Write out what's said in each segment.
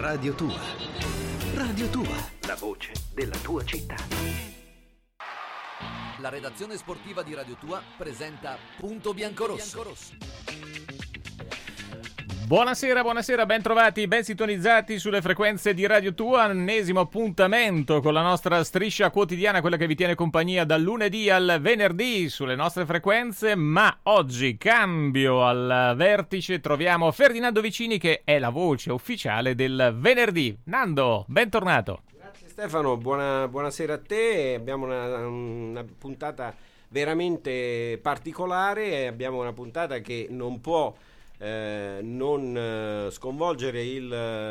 Radio Tua. Radio Tua, la voce della tua città. La redazione sportiva di Radio Tua presenta Punto Biancorosso. Buonasera, ben trovati, ben sintonizzati sulle frequenze di Radio Tua. Ennesimo appuntamento con la nostra striscia quotidiana, quella che vi tiene compagnia dal lunedì al venerdì sulle nostre frequenze, ma oggi cambio al vertice, troviamo Ferdinando Vicini che è la voce ufficiale del venerdì. Nando, bentornato. Grazie Stefano, buonasera a te. Abbiamo una puntata veramente particolare, abbiamo una puntata che non può non sconvolgere il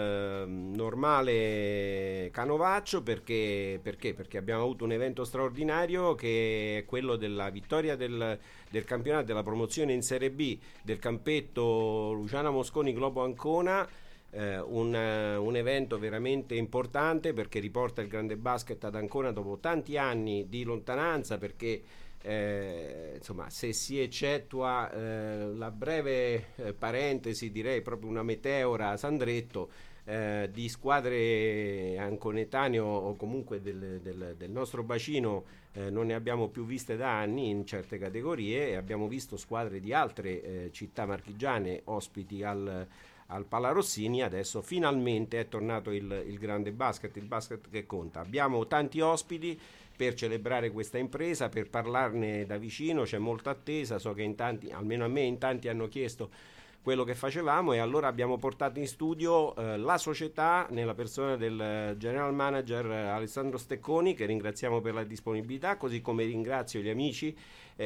normale canovaccio perché abbiamo avuto un evento straordinario che è quello della vittoria del campionato, della promozione in Serie B del campetto Luciana Mosconi Globo Ancona. Un evento veramente importante perché riporta il grande basket ad Ancona dopo tanti anni di lontananza, perché insomma, se si eccettua la breve parentesi, direi proprio una meteora a Sandretto, di squadre anconetane o comunque del nostro bacino non ne abbiamo più viste da anni in certe categorie, e abbiamo visto squadre di altre città marchigiane ospiti al Palarossini. Adesso finalmente è tornato il grande basket, il basket che conta. Abbiamo tanti ospiti per celebrare questa impresa, per parlarne da vicino, c'è molta attesa, so che in tanti, almeno a me, in tanti hanno chiesto quello che facevamo, e allora abbiamo portato in studio la società nella persona del general manager Alessandro Stecconi, che ringraziamo per la disponibilità, così come ringrazio gli amici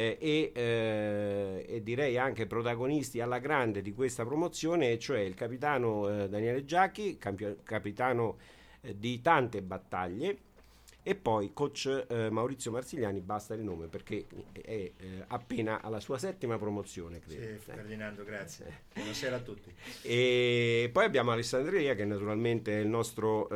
e direi anche protagonisti alla grande di questa promozione, cioè il capitano Daniele Giacchi, capitano di tante battaglie, e poi coach Maurizio Marsigliani, basta il nome perché è appena alla sua 7ª promozione, credo. Sì, Ferdinando, grazie. Buonasera a tutti. E poi abbiamo Alessandria, che naturalmente è il nostro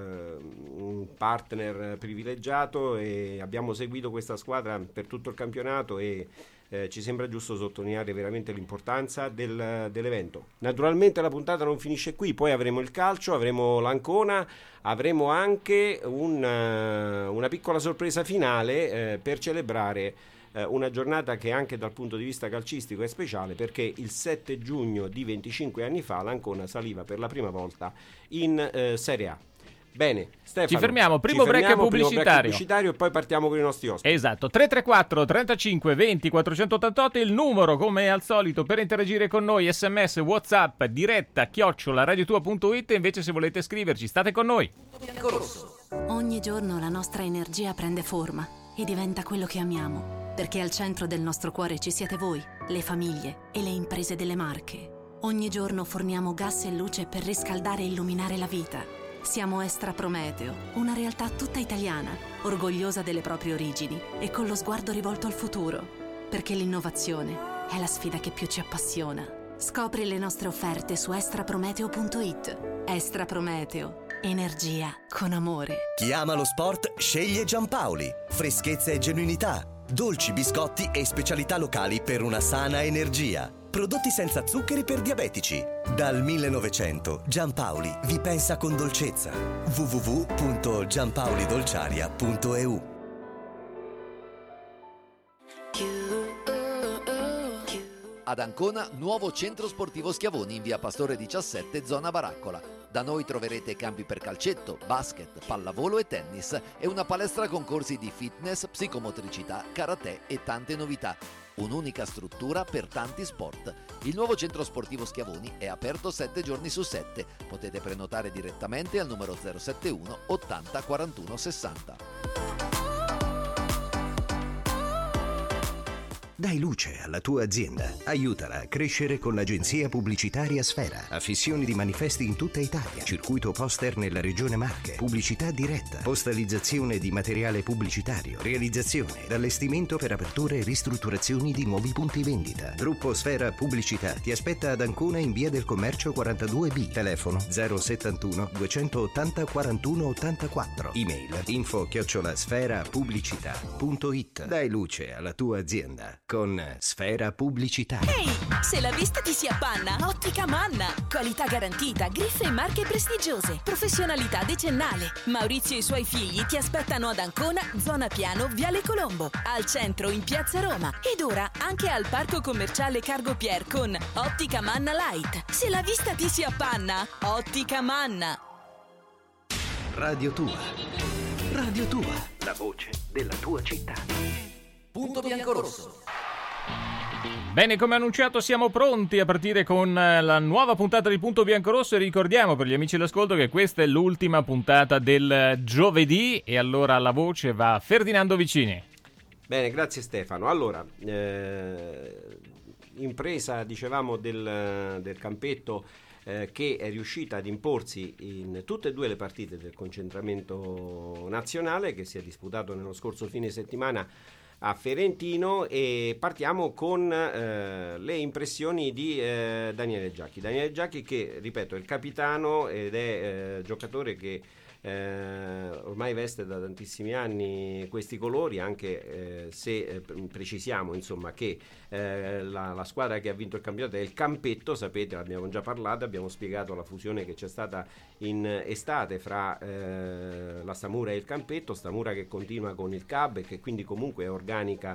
partner privilegiato, e abbiamo seguito questa squadra per tutto il campionato e ci sembra giusto sottolineare veramente l'importanza dell'evento. Naturalmente la puntata non finisce qui, poi avremo il calcio, avremo l'Ancona, avremo anche una piccola sorpresa finale per celebrare una giornata che anche dal punto di vista calcistico è speciale, perché il 7 giugno di 25 anni fa l'Ancona saliva per la prima volta in Serie A. Bene, Stefano, ci fermiamo, primo break pubblicitario e poi partiamo con i nostri ospiti. Esatto, 334 35 20 488 il numero, come al solito, per interagire con noi. SMS, WhatsApp, diretta @radiotua.it, e invece se volete scriverci state con noi. Ogni giorno la nostra energia prende forma e diventa quello che amiamo, perché al centro del nostro cuore ci siete voi, le famiglie e le imprese delle Marche. Ogni giorno forniamo gas e luce per riscaldare e illuminare la vita. Siamo Estra Prometeo, una realtà tutta italiana, orgogliosa delle proprie origini e con lo sguardo rivolto al futuro, perché l'innovazione è la sfida che più ci appassiona. Scopri le nostre offerte su estraprometeo.it. Estra Prometeo, energia con amore. Chi ama lo sport sceglie Giampaoli. Freschezza e genuinità, dolci, biscotti e specialità locali per una sana energia. Prodotti senza zuccheri per diabetici. Dal 1900 Giampaoli vi pensa con dolcezza. www.giampaolidolciaria.eu. Ad Ancona, nuovo centro sportivo Schiavoni in via Pastore 17, zona Baraccola. Da noi troverete campi per calcetto, basket, pallavolo e tennis, e una palestra con corsi di fitness, psicomotricità, karate e tante novità. Un'unica struttura per tanti sport. Il nuovo centro sportivo Schiavoni è aperto 7 giorni su 7. Potete prenotare direttamente al numero 071 80 41 60. Dai luce alla tua azienda. Aiutala a crescere con l'agenzia pubblicitaria Sfera. Affissioni di manifesti in tutta Italia. Circuito poster nella regione Marche. Pubblicità diretta. Postalizzazione di materiale pubblicitario. Realizzazione ed allestimento per aperture e ristrutturazioni di nuovi punti vendita. Gruppo Sfera Pubblicità ti aspetta ad Ancona in via del Commercio 42B. Telefono 071 280 41 84. Email info@sferapubblicità.it. Dai luce alla tua azienda. con Sfera Pubblicità. Ehi, se la vista ti si appanna, Ottica Manna. Qualità garantita, griffe e marche prestigiose, professionalità decennale. Maurizio e i suoi figli ti aspettano ad Ancona, zona Piano, Viale Colombo, al centro in Piazza Roma ed ora anche al Parco Commerciale Cargo Pier con Ottica Manna Light. Se la vista ti si appanna, Ottica Manna. Radio Tua. Radio Tua. La voce della tua città. Punto biancorosso. Bene, come annunciato siamo pronti a partire con la nuova puntata di Punto Biancorosso e ricordiamo per gli amici all'ascolto che questa è l'ultima puntata del giovedì e allora la voce va a Ferdinando Vicini. Bene, grazie Stefano. Allora, impresa dicevamo del campetto che è riuscita ad imporsi in tutte e due le partite del concentramento nazionale che si è disputato nello scorso fine settimana a Ferentino, e partiamo con le impressioni di Daniele Giacchi. Daniele Giacchi che, ripeto, è il capitano ed è giocatore che ormai veste da tantissimi anni questi colori, anche se precisiamo insomma che la squadra che ha vinto il campionato è il Campetto, sapete, abbiamo già parlato, abbiamo spiegato la fusione che c'è stata in estate fra la Stamura e il Campetto, Stamura che continua con il CAB e che quindi comunque è organica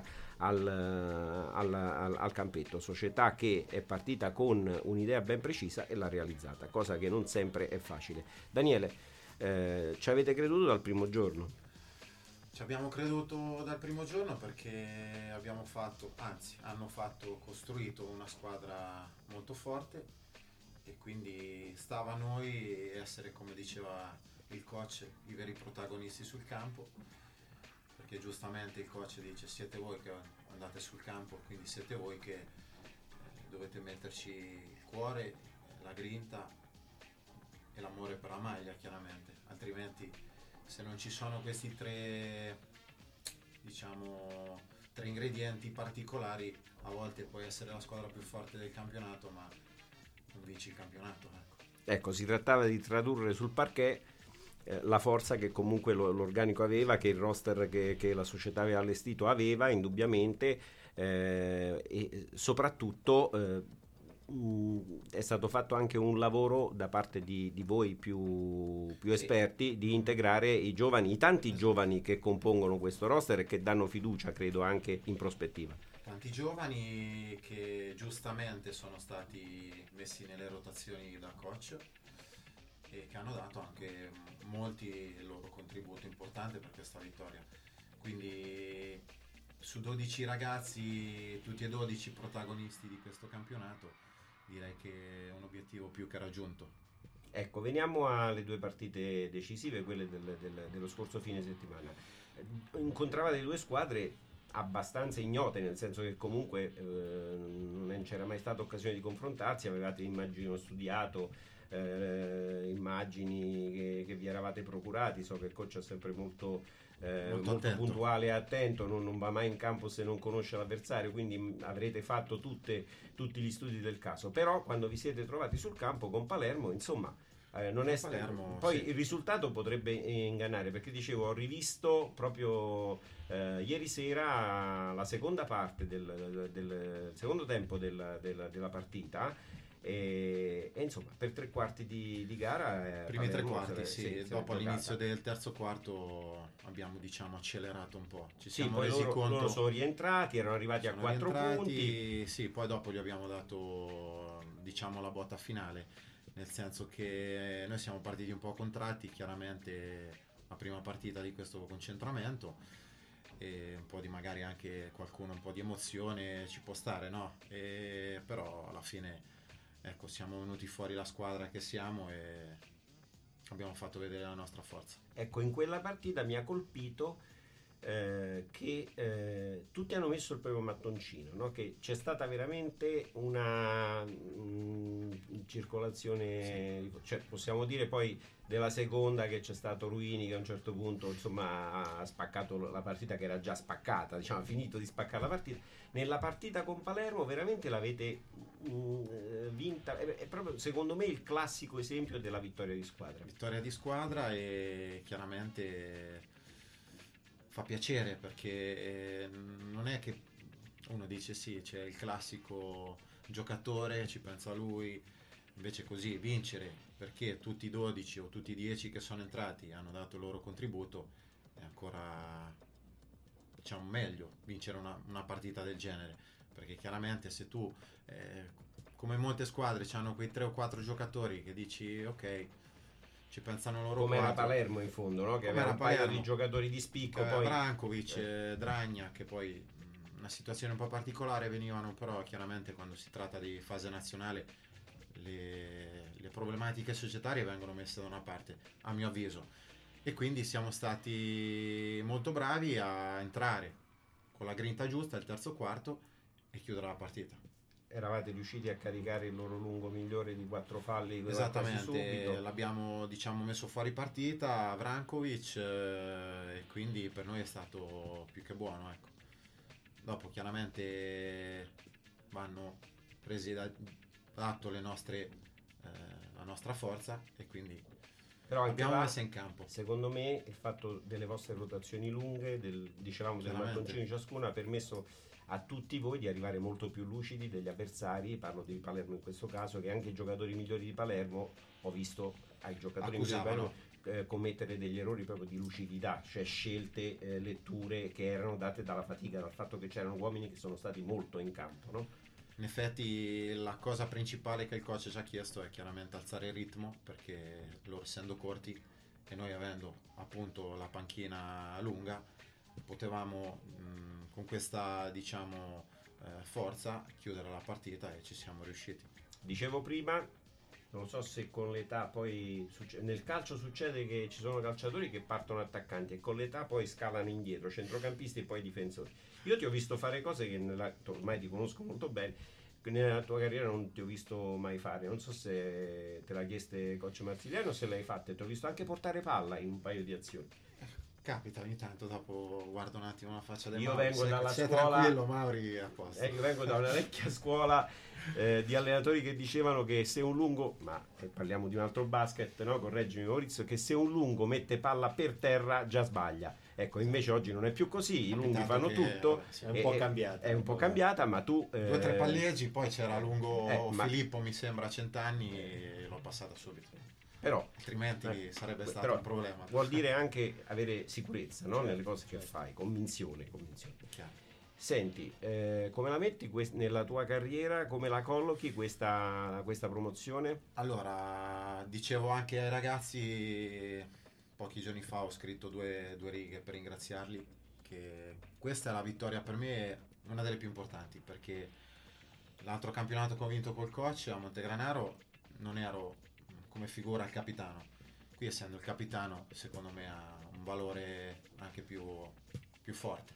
al Campetto, società che è partita con un'idea ben precisa e l'ha realizzata, cosa che non sempre è facile. Daniele, ci avete creduto dal primo giorno? Ci abbiamo creduto dal primo giorno perché hanno costruito una squadra molto forte e quindi stava a noi essere, come diceva il coach, i veri protagonisti sul campo, perché giustamente il coach dice siete voi che andate sul campo, quindi siete voi che dovete metterci il cuore, la grinta e l'amore per la maglia, chiaramente, altrimenti se non ci sono questi tre ingredienti particolari a volte puoi essere la squadra più forte del campionato ma non vinci il campionato. Ecco, si trattava di tradurre sul parquet la forza che comunque l'organico aveva, che il roster che la società aveva allestito aveva indubbiamente, e soprattutto è stato fatto anche un lavoro da parte di voi più esperti di integrare i giovani, i tanti giovani che compongono questo roster e che danno fiducia, credo, anche in prospettiva. Tanti giovani che giustamente sono stati messi nelle rotazioni da coach e che hanno dato anche molti il loro contributo importante per questa vittoria. Quindi su 12 ragazzi, tutti e 12 protagonisti di questo campionato, direi che è un obiettivo più che raggiunto. Ecco, veniamo alle due partite decisive, quelle dello scorso fine settimana. Incontravate due squadre abbastanza ignote, nel senso che comunque non c'era mai stata occasione di confrontarsi, avevate, immagino, studiato immagini che vi eravate procurati. So che il coach è sempre molto puntuale e attento, non va mai in campo se non conosce l'avversario, quindi avrete fatto tutti gli studi del caso, però quando vi siete trovati sul campo con Palermo, insomma, non è Palermo, poi sì. Il risultato potrebbe ingannare, perché dicevo, ho rivisto proprio ieri sera la seconda parte del secondo tempo della partita e insomma per tre quarti di gara primi Palermo, tre quarti sì, dopo all'inizio del terzo quarto abbiamo accelerato un po', ci siamo poi resi conto, loro sono rientrati, erano arrivati a 4 punti, sì, poi dopo gli abbiamo dato la botta finale, nel senso che noi siamo partiti un po' contratti, chiaramente la prima partita di questo concentramento, e un po' di magari anche qualcuno un po' di emozione ci può stare, no? Però alla fine ecco, siamo venuti fuori la squadra che siamo e abbiamo fatto vedere la nostra forza. Ecco, in quella partita mi ha colpito che tutti hanno messo il proprio mattoncino, no? Che c'è stata veramente una circolazione, sì. Cioè, possiamo dire poi della seconda che c'è stato Ruini che a un certo punto insomma ha spaccato la partita, che era già spaccata, ha finito di spaccare la partita. Nella partita con Palermo veramente l'avete vinta, è proprio secondo me il classico esempio della vittoria di squadra e chiaramente fa piacere, perché non è che uno dice sì, c'è il classico giocatore, ci pensa lui, invece così vincere perché tutti i 12 o tutti i 10 che sono entrati hanno dato il loro contributo è ancora, diciamo, meglio vincere una partita del genere, perché chiaramente se tu come molte squadre hanno quei 3 o 4 giocatori che dici ok, ci pensano loro come era 4. Palermo in fondo, no? Che Come aveva era un paio Palermo, di giocatori di spicco, poi Brankovic, Dragna, che poi una situazione un po' particolare, venivano però chiaramente quando si tratta di fase nazionale le problematiche societarie vengono messe da una parte, a mio avviso, e quindi siamo stati molto bravi a entrare con la grinta giusta il terzo quarto e chiudere la partita. eravate riusciti a caricare il loro lungo migliore di 4 falli quasi Esattamente, subito. l'abbiamo, diciamo, messo fuori partita Brankovic, e quindi per noi è stato più che buono, ecco. Dopo chiaramente vanno presi d'atto la nostra forza e quindi Però anche abbiamo là, messo in campo. secondo me il fatto delle vostre rotazioni lunghe, dicevamo del Chiaramente. mattoncino ciascuna, ha permesso a tutti voi di arrivare molto più lucidi degli avversari. Parlo di Palermo in questo caso, che anche i giocatori migliori di Palermo, ho visto ai giocatori migliori di Palermo commettere degli errori proprio di lucidità, cioè scelte, letture che erano date dalla fatica, dal fatto che c'erano uomini che sono stati molto in campo, no? In effetti la cosa principale che il coach ci ha chiesto è chiaramente alzare il ritmo, perché loro essendo corti e noi avendo appunto la panchina lunga potevamo con questa, diciamo, forza chiudere la partita e ci siamo riusciti. Dicevo prima, non so se con l'età poi nel calcio succede che ci sono calciatori che partono attaccanti e con l'età poi scalano indietro, centrocampisti e poi difensori. Io ti ho visto fare cose che ormai ti conosco molto bene, che nella tua carriera non ti ho visto mai fare. Non so se te l'ha chieste coach Marziliano o se l'hai fatta, e ti ho visto anche portare palla in un paio di azioni. Capita ogni tanto, dopo guardo un attimo la faccia del Io Mauri. vengo dalla sei scuola, tranquillo Mauri, è a posto. io vengo da una vecchia scuola di allenatori che dicevano che se un lungo, ma parliamo di un altro basket, no? Correggimi Maurizio, che se un lungo mette palla per terra già sbaglia. Ecco, invece oggi non è più così, i lunghi fanno tutto, è un po' cambiata. È un po' cambiata, ma tu 2 o 3 palleggi, poi c'era lungo ma- Filippo, mi sembra, a 100 anni, e l'ho passata subito. però Altrimenti sarebbe stato però un problema. vuol dire anche avere sicurezza, no? Nelle cose che fai, convinzione. Chiaro. Senti, come la metti nella tua carriera, come la collochi questa promozione? Allora, dicevo anche ai ragazzi, pochi giorni fa ho scritto due righe per ringraziarli, che questa è la vittoria per me, una delle più importanti, perché l'altro campionato che ho vinto col coach a Montegranaro non ero come figura il capitano. Qui, essendo il capitano, secondo me ha un valore anche più forte.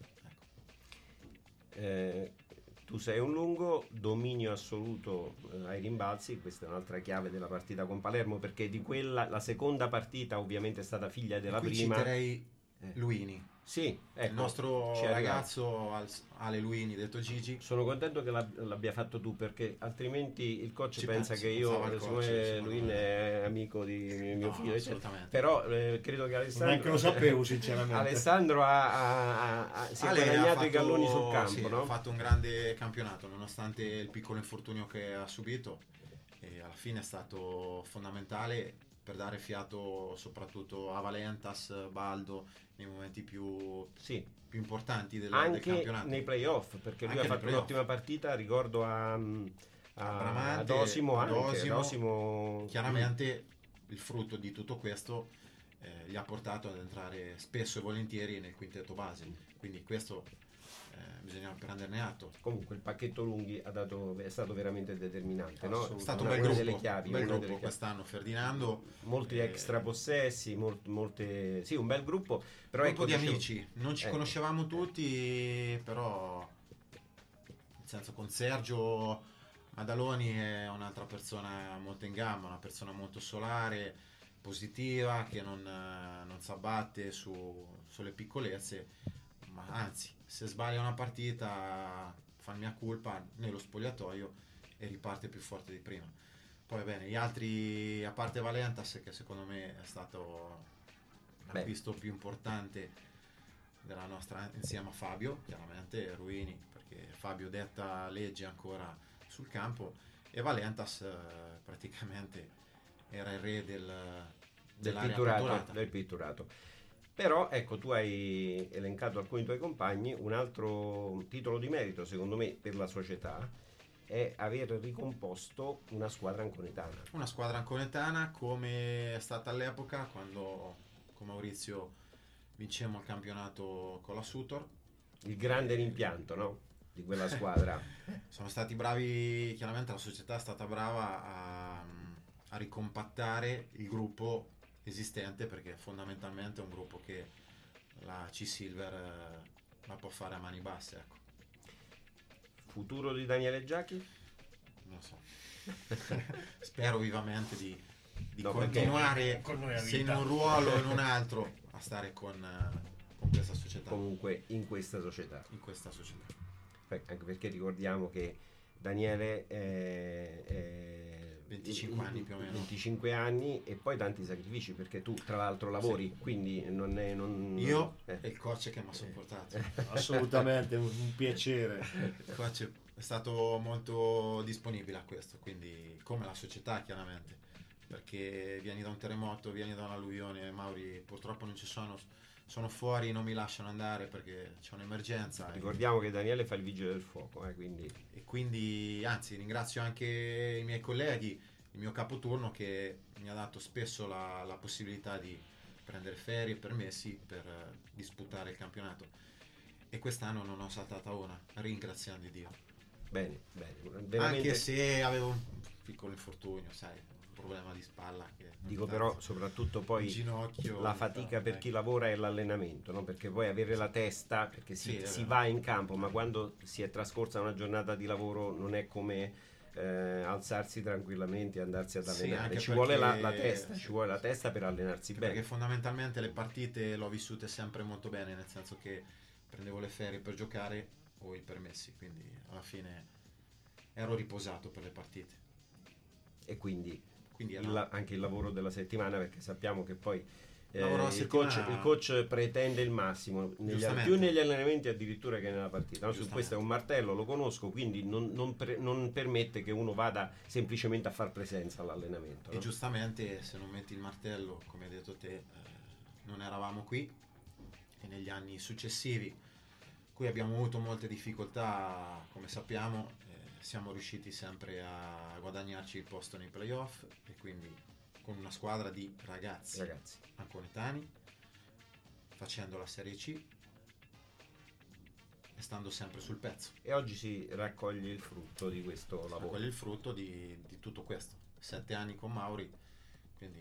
Tu sei un lungo, dominio assoluto ai rimbalzi, questa è un'altra chiave della partita con Palermo, perché di quella, la seconda partita ovviamente è stata figlia della Qui prima. citerei Luini, Sì, ecco, il nostro ci arriviamo. ragazzo Ale Luini, detto Gigi. Sono contento che l'abbia fatto tu, perché altrimenti il coach Ci pensa pensa, che io, pensava il coach, siccome secondo lui me. è amico di mio No, figlio, eccetera. assolutamente. Però credo che Alessandro, Neanche lo sapevo, sinceramente. Alessandro si è Ale guadagnato ha i galloni sul campo, sì, no? ha fatto un grande campionato nonostante il piccolo infortunio che ha subito, e alla fine è stato fondamentale per dare fiato soprattutto a Valentas, Baldo nei momenti più importanti del Anche campionato. nei playoff, perché lui Anche ha nei fatto playoff. un'ottima partita, ricordo a Bramante, Dosimo, a anche Dosimo. Chiaramente il frutto di tutto questo gli ha portato ad entrare spesso e volentieri nel quintetto base, quindi questo bisogna prenderne atto. Comunque il pacchetto lunghi è stato veramente determinante, no? È stato un Una bel delle gruppo, chiavi, un bel una gruppo delle chiavi. quest'anno. Ferdinando, Molti extra possessi, molte, sì, un bel gruppo, però gruppo di dicevo- amici, non ci conoscevamo tutti, però nel senso, con Sergio Madaloni è un'altra persona molto in gamba, una persona molto solare, positiva, che non si abbatte sulle piccolezze, ma anzi, se sbaglia una partita fa il mia colpa nello spogliatoio e riparte più forte di prima. Poi bene, gli altri, a parte Valentas, che secondo me è stato l'acquisto più importante della nostra, insieme a Fabio, chiaramente, Ruini, perché perché Fabio Detta legge ancora sul campo e Valentas praticamente era il re del pitturato. Però ecco, tu hai elencato alcuni tuoi compagni. Un altro titolo di merito secondo me per la società è aver ricomposto una squadra anconetana. Una squadra anconetana come è stata all'epoca quando con Maurizio vincemmo il campionato con la Sutor. Il grande rimpianto, no? Di quella squadra. Sono stati bravi, chiaramente la società è stata brava a ricompattare il gruppo esistente, perché fondamentalmente è un gruppo che la C-Silver la può fare a mani basse, ecco. Futuro di Daniele Giacchi? Non so. Spero vivamente di No, continuare con noi a se in vita. un ruolo o in un altro a stare con questa società. Comunque in questa società. In questa società. Anche perché ricordiamo che Daniele è 25 anni più o meno. 25 anni e poi tanti sacrifici, perché tu tra l'altro lavori, Sì. quindi Io e il coach che mi ha sopportato. Assolutamente, un piacere. Il coach è stato molto disponibile a questo, quindi come la società chiaramente, perché vieni da un terremoto, vieni da un'alluvione, Mauri purtroppo non ci sono fuori, non mi lasciano andare perché c'è un'emergenza. Ricordiamo che Daniele fa il vigile del fuoco, quindi anzi ringrazio anche i miei colleghi, il mio capoturno che mi ha dato spesso la possibilità di prendere ferie, permessi per disputare il campionato, e quest'anno non ho saltata una, ringraziando Dio. Bene, veramente. Anche se avevo un piccolo infortunio, sai, un problema di spalla che Dico però soprattutto poi ginocchio, la fatica per chi lavora è l'allenamento, no? Perché poi avere la testa, perché si va in campo, ma quando si è trascorsa una giornata di lavoro non è come alzarsi tranquillamente e andarsi ad allenare. Ci vuole la testa, ci vuole la testa per allenarsi bene. Perché fondamentalmente le partite l'ho vissute sempre molto bene, nel senso che prendevo le ferie per giocare o i permessi, quindi alla fine ero riposato per le partite. E quindi era anche il lavoro della settimana, perché sappiamo che poi il settimana... coach pretende il massimo più negli allenamenti addirittura che nella partita, no? Su questo è un martello, lo conosco, quindi non permette che uno vada semplicemente a far presenza all'allenamento, no? E giustamente, se non metti il martello, come hai detto te, non eravamo qui, e negli anni successivi qui abbiamo avuto molte difficoltà, come sappiamo, siamo riusciti sempre a guadagnarci il posto nei playoff, e quindi con una squadra di ragazzi. Anconetani, facendo la Serie C e stando sempre sul pezzo. E oggi si raccoglie il frutto di questo lavoro. Raccoglie il frutto di tutto questo. 7 anni con Mauri, quindi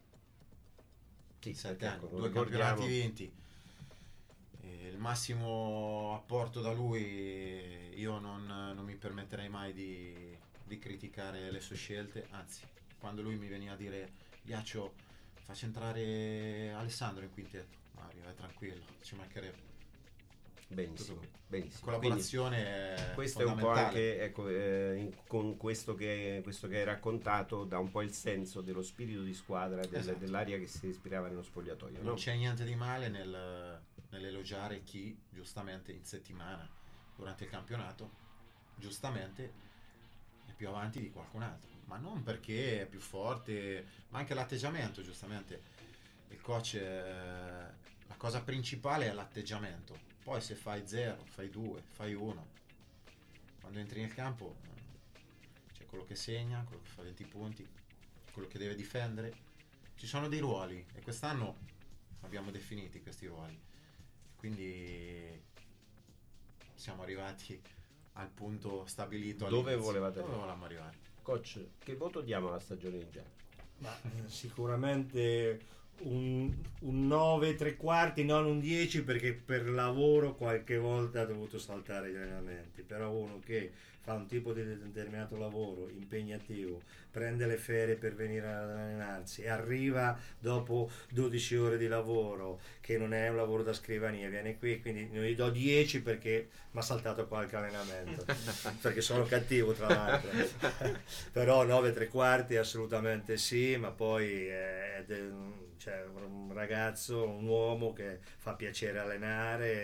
7 anni, 2 campionati vinti. Il massimo apporto da lui, io non mi permetterei mai di criticare le sue scelte, anzi, quando lui mi veniva a dire: Ghiaccio, faccio entrare Alessandro in quintetto, Mario, vai tranquillo, ci mancherebbe. Benissimo. Collaborazione quindi, questo è un po' anche con questo che hai raccontato, dà un po' il senso dello spirito di squadra, dell'aria che si respirava nello spogliatoio. Non c'è niente di male nell'elogiare chi giustamente in settimana durante il campionato giustamente è più avanti di qualcun altro, ma non perché è più forte, ma anche l'atteggiamento. Giustamente il coach, la cosa principale è l'atteggiamento, poi se fai 0, fai 2, fai 1, quando entri nel campo c'è quello che segna, quello che fa 20 punti, quello che deve difendere. Ci sono dei ruoli e quest'anno abbiamo definiti questi ruoli, quindi siamo arrivati al punto stabilito. Dove volevate arrivare? Coach, che voto diamo alla stagione in genere? Ma sicuramente un 9 3/4, non un 10, perché per lavoro qualche volta ha dovuto saltare gli allenamenti, però uno che fa un tipo di determinato lavoro impegnativo, prende le ferie per venire ad allenarsi e arriva dopo 12 ore di lavoro, che non è un lavoro da scrivania, viene qui, quindi non gli do 10 perché mi ha saltato qualche allenamento perché sono cattivo, tra l'altro. Però 9 3/4 assolutamente sì, ma poi cioè un ragazzo, un uomo che fa piacere allenare,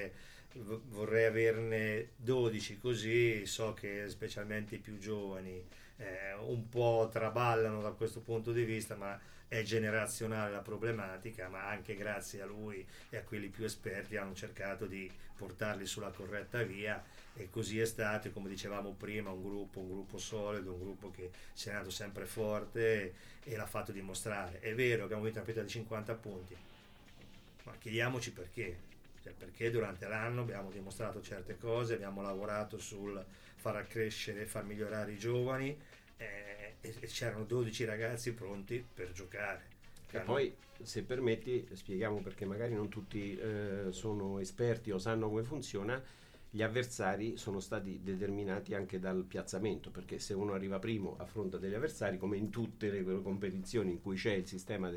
vorrei averne 12, così so che specialmente i più giovani un po' traballano da questo punto di vista, ma è generazionale la problematica, ma anche grazie a lui e a quelli più esperti hanno cercato di portarli sulla corretta via, e così è stato, come dicevamo prima, un gruppo solido, un gruppo che si è nato sempre forte e l'ha fatto dimostrare. È vero che abbiamo vinto una partita di 50 punti, ma chiediamoci perché. Cioè, perché durante l'anno abbiamo dimostrato certe cose, abbiamo lavorato sul far crescere, far migliorare i giovani, e c'erano 12 ragazzi pronti per giocare. E poi, se permetti, spieghiamo, perché magari non tutti sono esperti o sanno come funziona. Gli avversari sono stati determinati anche dal piazzamento, perché se uno arriva primo affronta degli avversari, come in tutte le competizioni in cui c'è il sistema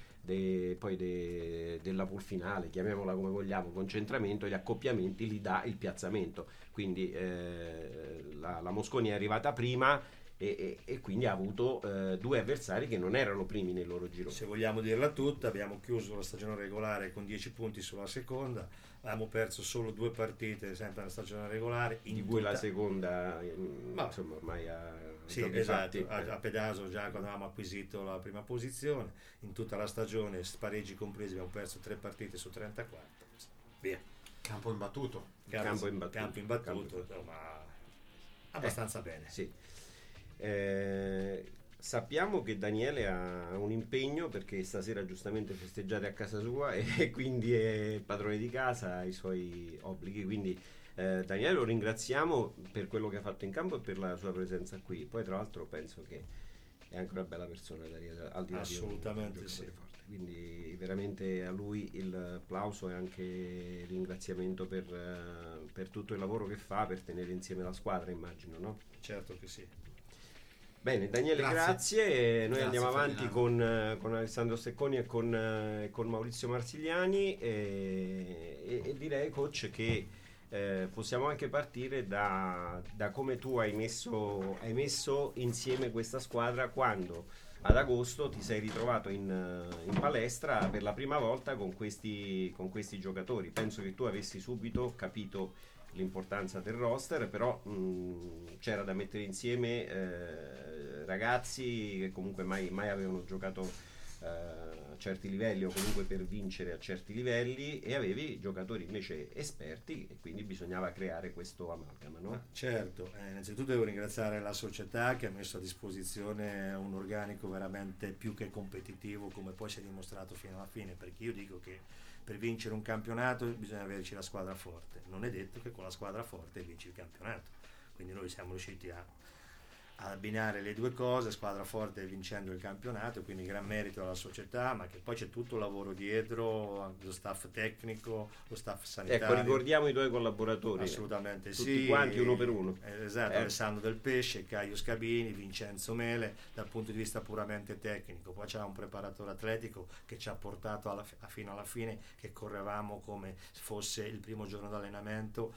della pool finale, chiamiamola come vogliamo, concentramento, gli accoppiamenti li dà il piazzamento. Quindi la Mosconi è arrivata prima e quindi ha avuto due avversari che non erano primi nel loro giro. Se vogliamo dirla tutta, abbiamo chiuso la stagione regolare con 10 punti sulla seconda, abbiamo perso solo 2 partite sempre nella stagione regolare, di cui la seconda insomma ormai sì, esatto, a Pedaso già quando avevamo acquisito la prima posizione. In tutta la stagione, spareggi compresi, abbiamo perso 3 partite su 34, via. Campo imbattuto, insomma, abbastanza bene. Sì. Sappiamo che Daniele ha un impegno, perché stasera giustamente festeggiate a casa sua e quindi è padrone di casa, ha i suoi obblighi, quindi Daniele lo ringraziamo per quello che ha fatto in campo e per la sua presenza qui. Poi tra l'altro penso che è anche una bella persona, Daniele, al di là assolutamente di sì. forte. Quindi veramente a lui il applauso e anche il ringraziamento per tutto il lavoro che fa per tenere insieme la squadra, immagino, no? Certo che sì. Bene, Daniele, grazie. Noi Grazie, andiamo avanti con Alessandro Stecconi e con Maurizio Marsigliani e direi, coach, che possiamo anche partire da come tu hai messo insieme questa squadra quando ad agosto ti sei ritrovato in palestra per la prima volta con questi giocatori. Penso che tu avessi subito capito l'importanza del roster, però c'era da mettere insieme ragazzi che comunque mai avevano giocato a certi livelli o comunque per vincere a certi livelli, e avevi giocatori invece esperti e quindi bisognava creare questo amalgama, no? Certo, innanzitutto devo ringraziare la società che ha messo a disposizione un organico veramente più che competitivo, come poi si è dimostrato fino alla fine, perché io dico che per vincere un campionato bisogna averci la squadra forte, non è detto che con la squadra forte vinci il campionato, quindi noi siamo riusciti a abbinare le due cose, squadra forte vincendo il campionato, quindi gran merito alla società, ma che poi c'è tutto il lavoro dietro, lo staff tecnico, lo staff sanitario. Ecco, ricordiamo i tuoi collaboratori. Assolutamente tutti sì. Quanti uno per uno. Esatto, Alessandro Del Pesce, Caio Scabini, Vincenzo Mele, dal punto di vista puramente tecnico. Poi c'era un preparatore atletico che ci ha portato fino alla fine, che correvamo come fosse il primo giorno d'allenamento.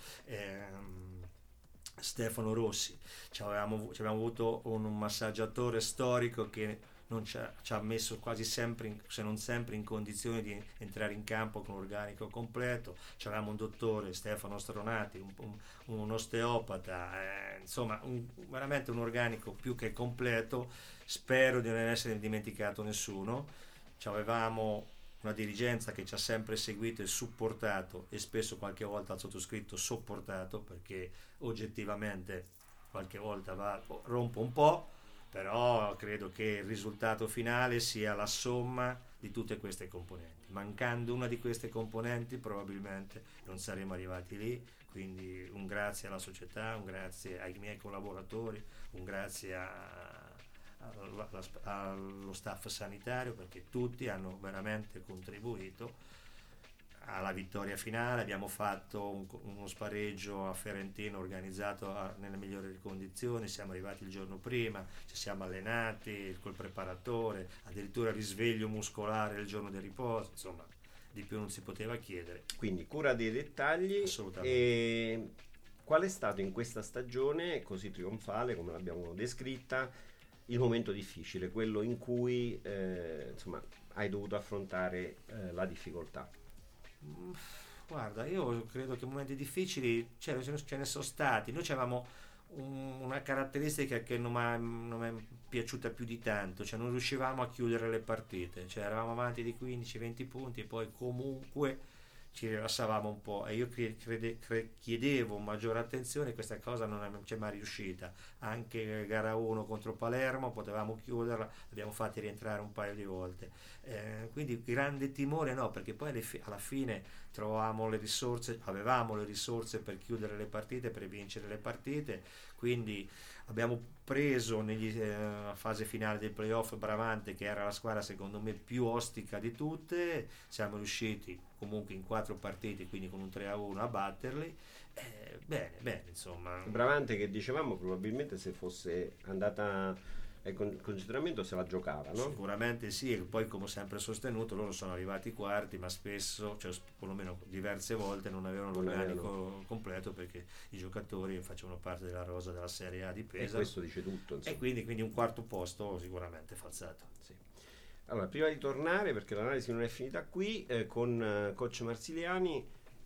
Stefano Rossi, abbiamo avuto un massaggiatore storico che ci ha messo quasi sempre, se non sempre, in condizione di entrare in campo con un organico completo. C'avevamo un dottore, Stefano Stronati, un osteopata, insomma veramente un organico più che completo. Spero di non essere dimenticato nessuno. Avevamo una dirigenza che ci ha sempre seguito e supportato, e spesso qualche volta al sottoscritto sopportato, perché oggettivamente qualche volta rompe un po', però credo che il risultato finale sia la somma di tutte queste componenti. Mancando una di queste componenti probabilmente non saremmo arrivati lì, quindi un grazie alla società, un grazie ai miei collaboratori, un grazie allo staff sanitario, perché tutti hanno veramente contribuito alla vittoria finale. Abbiamo fatto uno spareggio a Ferentino organizzato nelle migliori condizioni, siamo arrivati il giorno prima, ci siamo allenati col preparatore, addirittura risveglio muscolare il giorno del riposo, insomma di più non si poteva chiedere. Quindi cura dei dettagli. Assolutamente. E qual è stato in questa stagione così trionfale come l'abbiamo descritta il momento difficile, quello in cui insomma hai dovuto affrontare la difficoltà? Guarda, io credo che momenti difficili ce ne sono stati. Noi avevamo una caratteristica che non mi è piaciuta più di tanto, cioè non riuscivamo a chiudere le partite, cioè eravamo avanti di 15-20 punti e poi comunque ci rilassavamo un po', e io chiedevo maggiore attenzione. Questa cosa non c'è mai riuscita. Anche gara 1 contro Palermo potevamo chiuderla, abbiamo fatti rientrare un paio di volte, quindi grande timore no, perché poi alla fine avevamo le risorse per chiudere le partite, per vincere le partite, quindi abbiamo preso nella fase finale del playoff Bravante, che era la squadra secondo me più ostica di tutte. Siamo riusciti comunque in 4 partite, quindi con un 3-1 a batterli. Bene, insomma. Bravante, che dicevamo, probabilmente se fosse andata al concentramento se la giocava, no? Sicuramente sì, e poi come ho sempre sostenuto loro sono arrivati quarti, ma spesso, cioè perlomeno diverse volte, non avevano l'organico completo, perché i giocatori facevano parte della rosa della Serie A di Pesaro, e questo dice tutto, insomma. E quindi un quarto posto sicuramente falsato. Sì. Allora, prima di tornare, perché l'analisi non è finita qui, con coach Marsiliani,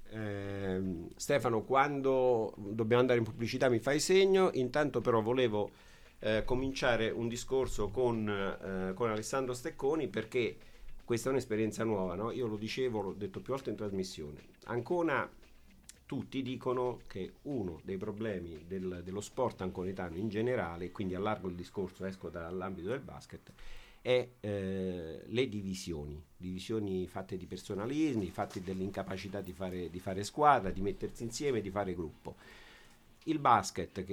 Stefano, quando dobbiamo andare in pubblicità mi fai segno. Intanto però volevo cominciare un discorso con Alessandro Stecconi, perché questa è un'esperienza nuova, no? Io lo dicevo, l'ho detto più volte in trasmissione. Ancona, tutti dicono che uno dei problemi dello sport anconetano in generale, quindi allargo il discorso, esco dall'ambito del basket, è le divisioni fatte di personalismi, fatte dell'incapacità di fare squadra, di mettersi insieme, di fare gruppo. Il basket,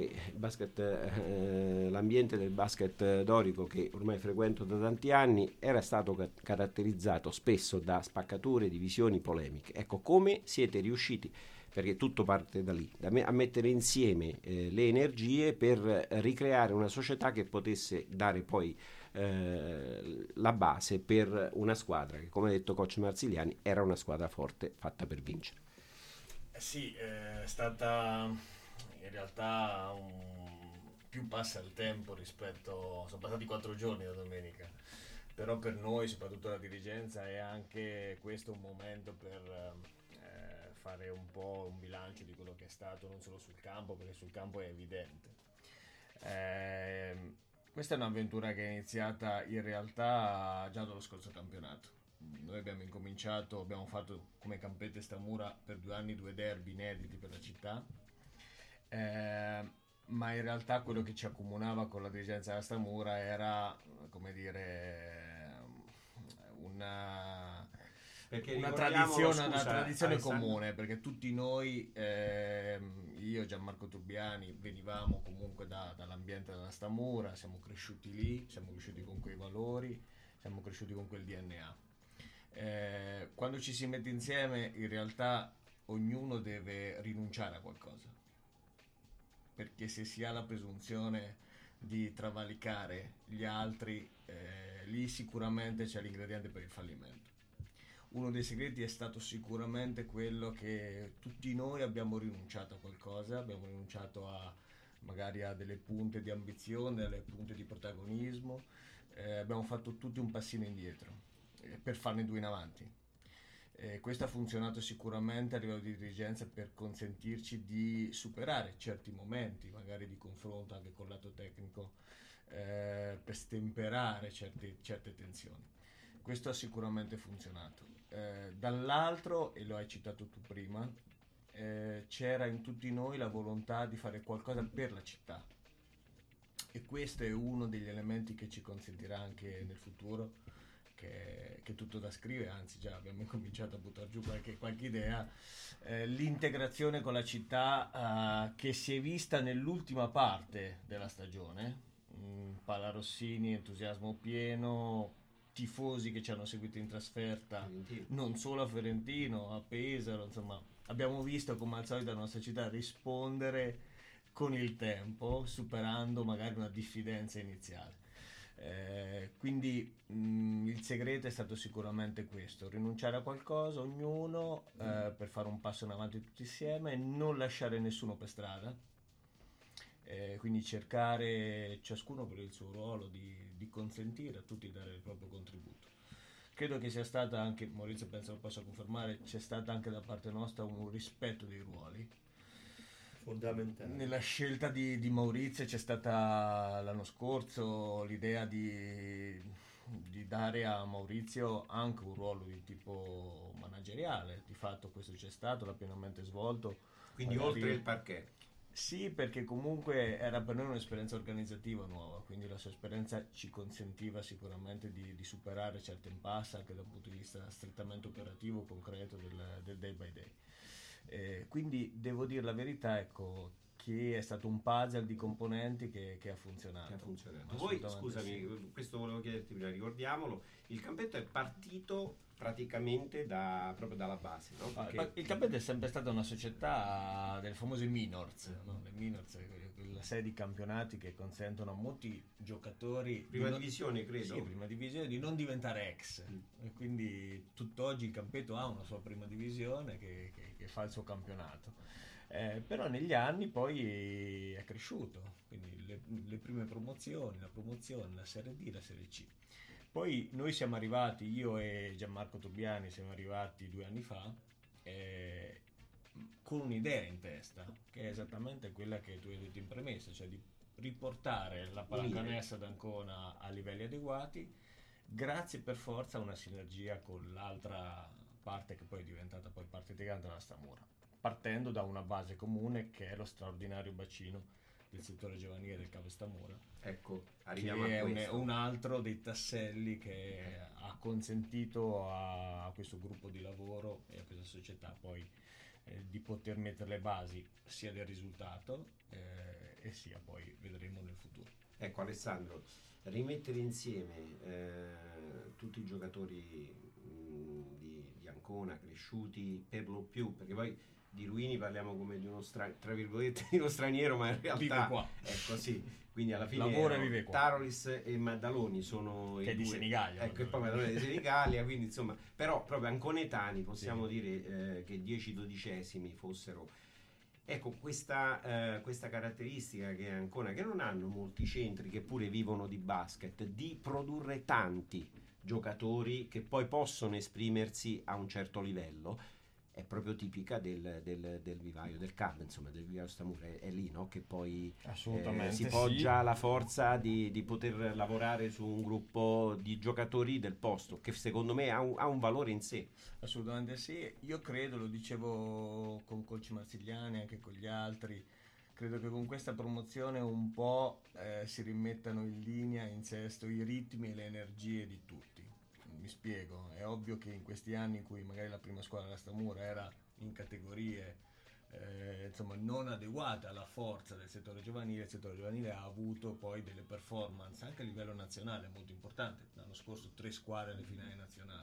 l'ambiente del basket dorico, che ormai frequento da tanti anni, era stato caratterizzato spesso da spaccature, divisioni, polemiche. Ecco, come siete riusciti, perché tutto parte da lì, a mettere insieme le energie per ricreare una società che potesse dare poi la base per una squadra che, come ha detto coach Marsiliani, era una squadra forte, fatta per vincere. Sì, è stata in realtà più passa il tempo rispetto, sono passati 4 giorni da domenica, però per noi, soprattutto la dirigenza, è anche questo un momento per fare un po' un bilancio di quello che è stato, non solo sul campo, perché sul campo è evidente. Questa è un'avventura che è iniziata in realtà già dallo scorso campionato. Noi abbiamo fatto come Campette Stamura per 2 anni 2 derby inediti per la città, ma in realtà quello che ci accomunava con la dirigenza della Stamura era, come dire, una tradizione comune, perché tutti noi, io e Gianmarco Turbiani, venivamo comunque dall'ambiente della Stamura, siamo cresciuti lì, siamo cresciuti con quei valori, siamo cresciuti con quel DNA. Quando ci si mette insieme, in realtà ognuno deve rinunciare a qualcosa, perché se si ha la presunzione di travalicare gli altri, lì sicuramente c'è l'ingrediente per il fallimento. Uno dei segreti è stato sicuramente quello che tutti noi abbiamo rinunciato a qualcosa, abbiamo rinunciato magari a delle punte di ambizione, delle punte di protagonismo, abbiamo fatto tutti un passino indietro per farne 2 in avanti. Questo ha funzionato sicuramente a livello di dirigenza per consentirci di superare certi momenti, magari di confronto anche col lato tecnico, per stemperare certe tensioni. Questo ha sicuramente funzionato. Dall'altro, e lo hai citato tu prima, c'era in tutti noi la volontà di fare qualcosa per la città, e questo è uno degli elementi che ci consentirà anche nel futuro, che è tutto da scrivere, anzi già abbiamo cominciato a buttare giù qualche idea, l'integrazione con la città che si è vista nell'ultima parte della stagione, Palarossini, entusiasmo pieno, tifosi che ci hanno seguito in trasferta, non solo a Ferentino, a Pesaro, insomma abbiamo visto come al solito la nostra città rispondere con il tempo, superando magari una diffidenza iniziale. Quindi il segreto è stato sicuramente questo: rinunciare a qualcosa ognuno per fare un passo in avanti tutti insieme e non lasciare nessuno per strada, quindi cercare ciascuno per il suo ruolo di consentire a tutti di dare il proprio contributo, credo che sia stata anche, Maurizio penso lo possa confermare, c'è stata anche da parte nostra un rispetto dei ruoli. Fondamentale. Nella scelta di Maurizio c'è stata l'anno scorso l'idea di dare a Maurizio anche un ruolo di tipo manageriale. Di fatto questo c'è stato, l'ha pienamente svolto. Quindi oltre il parquet. Sì, perché comunque era per noi un'esperienza organizzativa nuova, quindi la sua esperienza ci consentiva sicuramente di superare certe impasse anche dal punto di vista strettamente operativo, concreto del day by day. Quindi devo dire la verità, ecco, che è stato un puzzle di componenti che ha funzionato. Voi, scusami, questo volevo chiederti prima, ricordiamolo, il campetto è partito praticamente proprio dalla base, no? Perché Il campetto è sempre stata una società delle famose minors, no? Le minors, la serie di campionati che consentono a molti giocatori prima divisione, credo. Sì, prima divisione, di non diventare ex. E quindi tutt'oggi il campetto ha una sua prima divisione che fa il suo campionato. Però negli anni poi è cresciuto, quindi le prime promozioni, la promozione, la Serie D, la Serie C. Poi noi siamo arrivati, io e Gianmarco Turbiani siamo arrivati 2 anni fa con un'idea in testa, che è esattamente quella che tu hai detto in premessa, cioè di riportare la pallacanestro ad Ancona a livelli adeguati, grazie per forza a una sinergia con l'altra parte che poi è diventata poi parte integrante della Stamura, partendo da una base comune che è lo straordinario bacino del settore giovanile del Cave Stamura. Ecco, arriviamo che a questo. È un altro dei tasselli che ha consentito a questo gruppo di lavoro e a questa società poi di poter mettere le basi sia del risultato e sia poi vedremo nel futuro. Ecco Alessandro, rimettere insieme tutti i giocatori di Ancona cresciuti per lo più, perché poi di Ruini parliamo come di uno tra virgolette di uno straniero, ma in realtà vive qua. È così. Quindi alla fine lavora e vive qua. Tarolis e Maddaloni sono che i è di due. Senigallia. Ecco, e poi Maddaloni è di Senigallia, quindi insomma, però proprio anconetani possiamo dire che 10-12esimi fossero. Ecco, questa caratteristica che è Ancona, che non hanno molti centri che pure vivono di basket, di produrre tanti giocatori che poi possono esprimersi a un certo livello, è proprio tipica del vivaio del CAV, insomma del vivaio Stamura, è lì, no? Che poi si poggia la forza di poter lavorare su un gruppo di giocatori del posto, che secondo me ha un valore in sé. Assolutamente sì, io credo, lo dicevo con coach Marsigliani, anche con gli altri, credo che con questa promozione un po' si rimettano in linea, in sesto i ritmi e le energie di tutti. Mi spiego, è ovvio che in questi anni in cui magari la prima squadra della Stamura era in categorie insomma non adeguate alla forza del settore giovanile, il settore giovanile ha avuto poi delle performance anche a livello nazionale molto importanti. L'anno scorso 3 squadre alle finali nazionali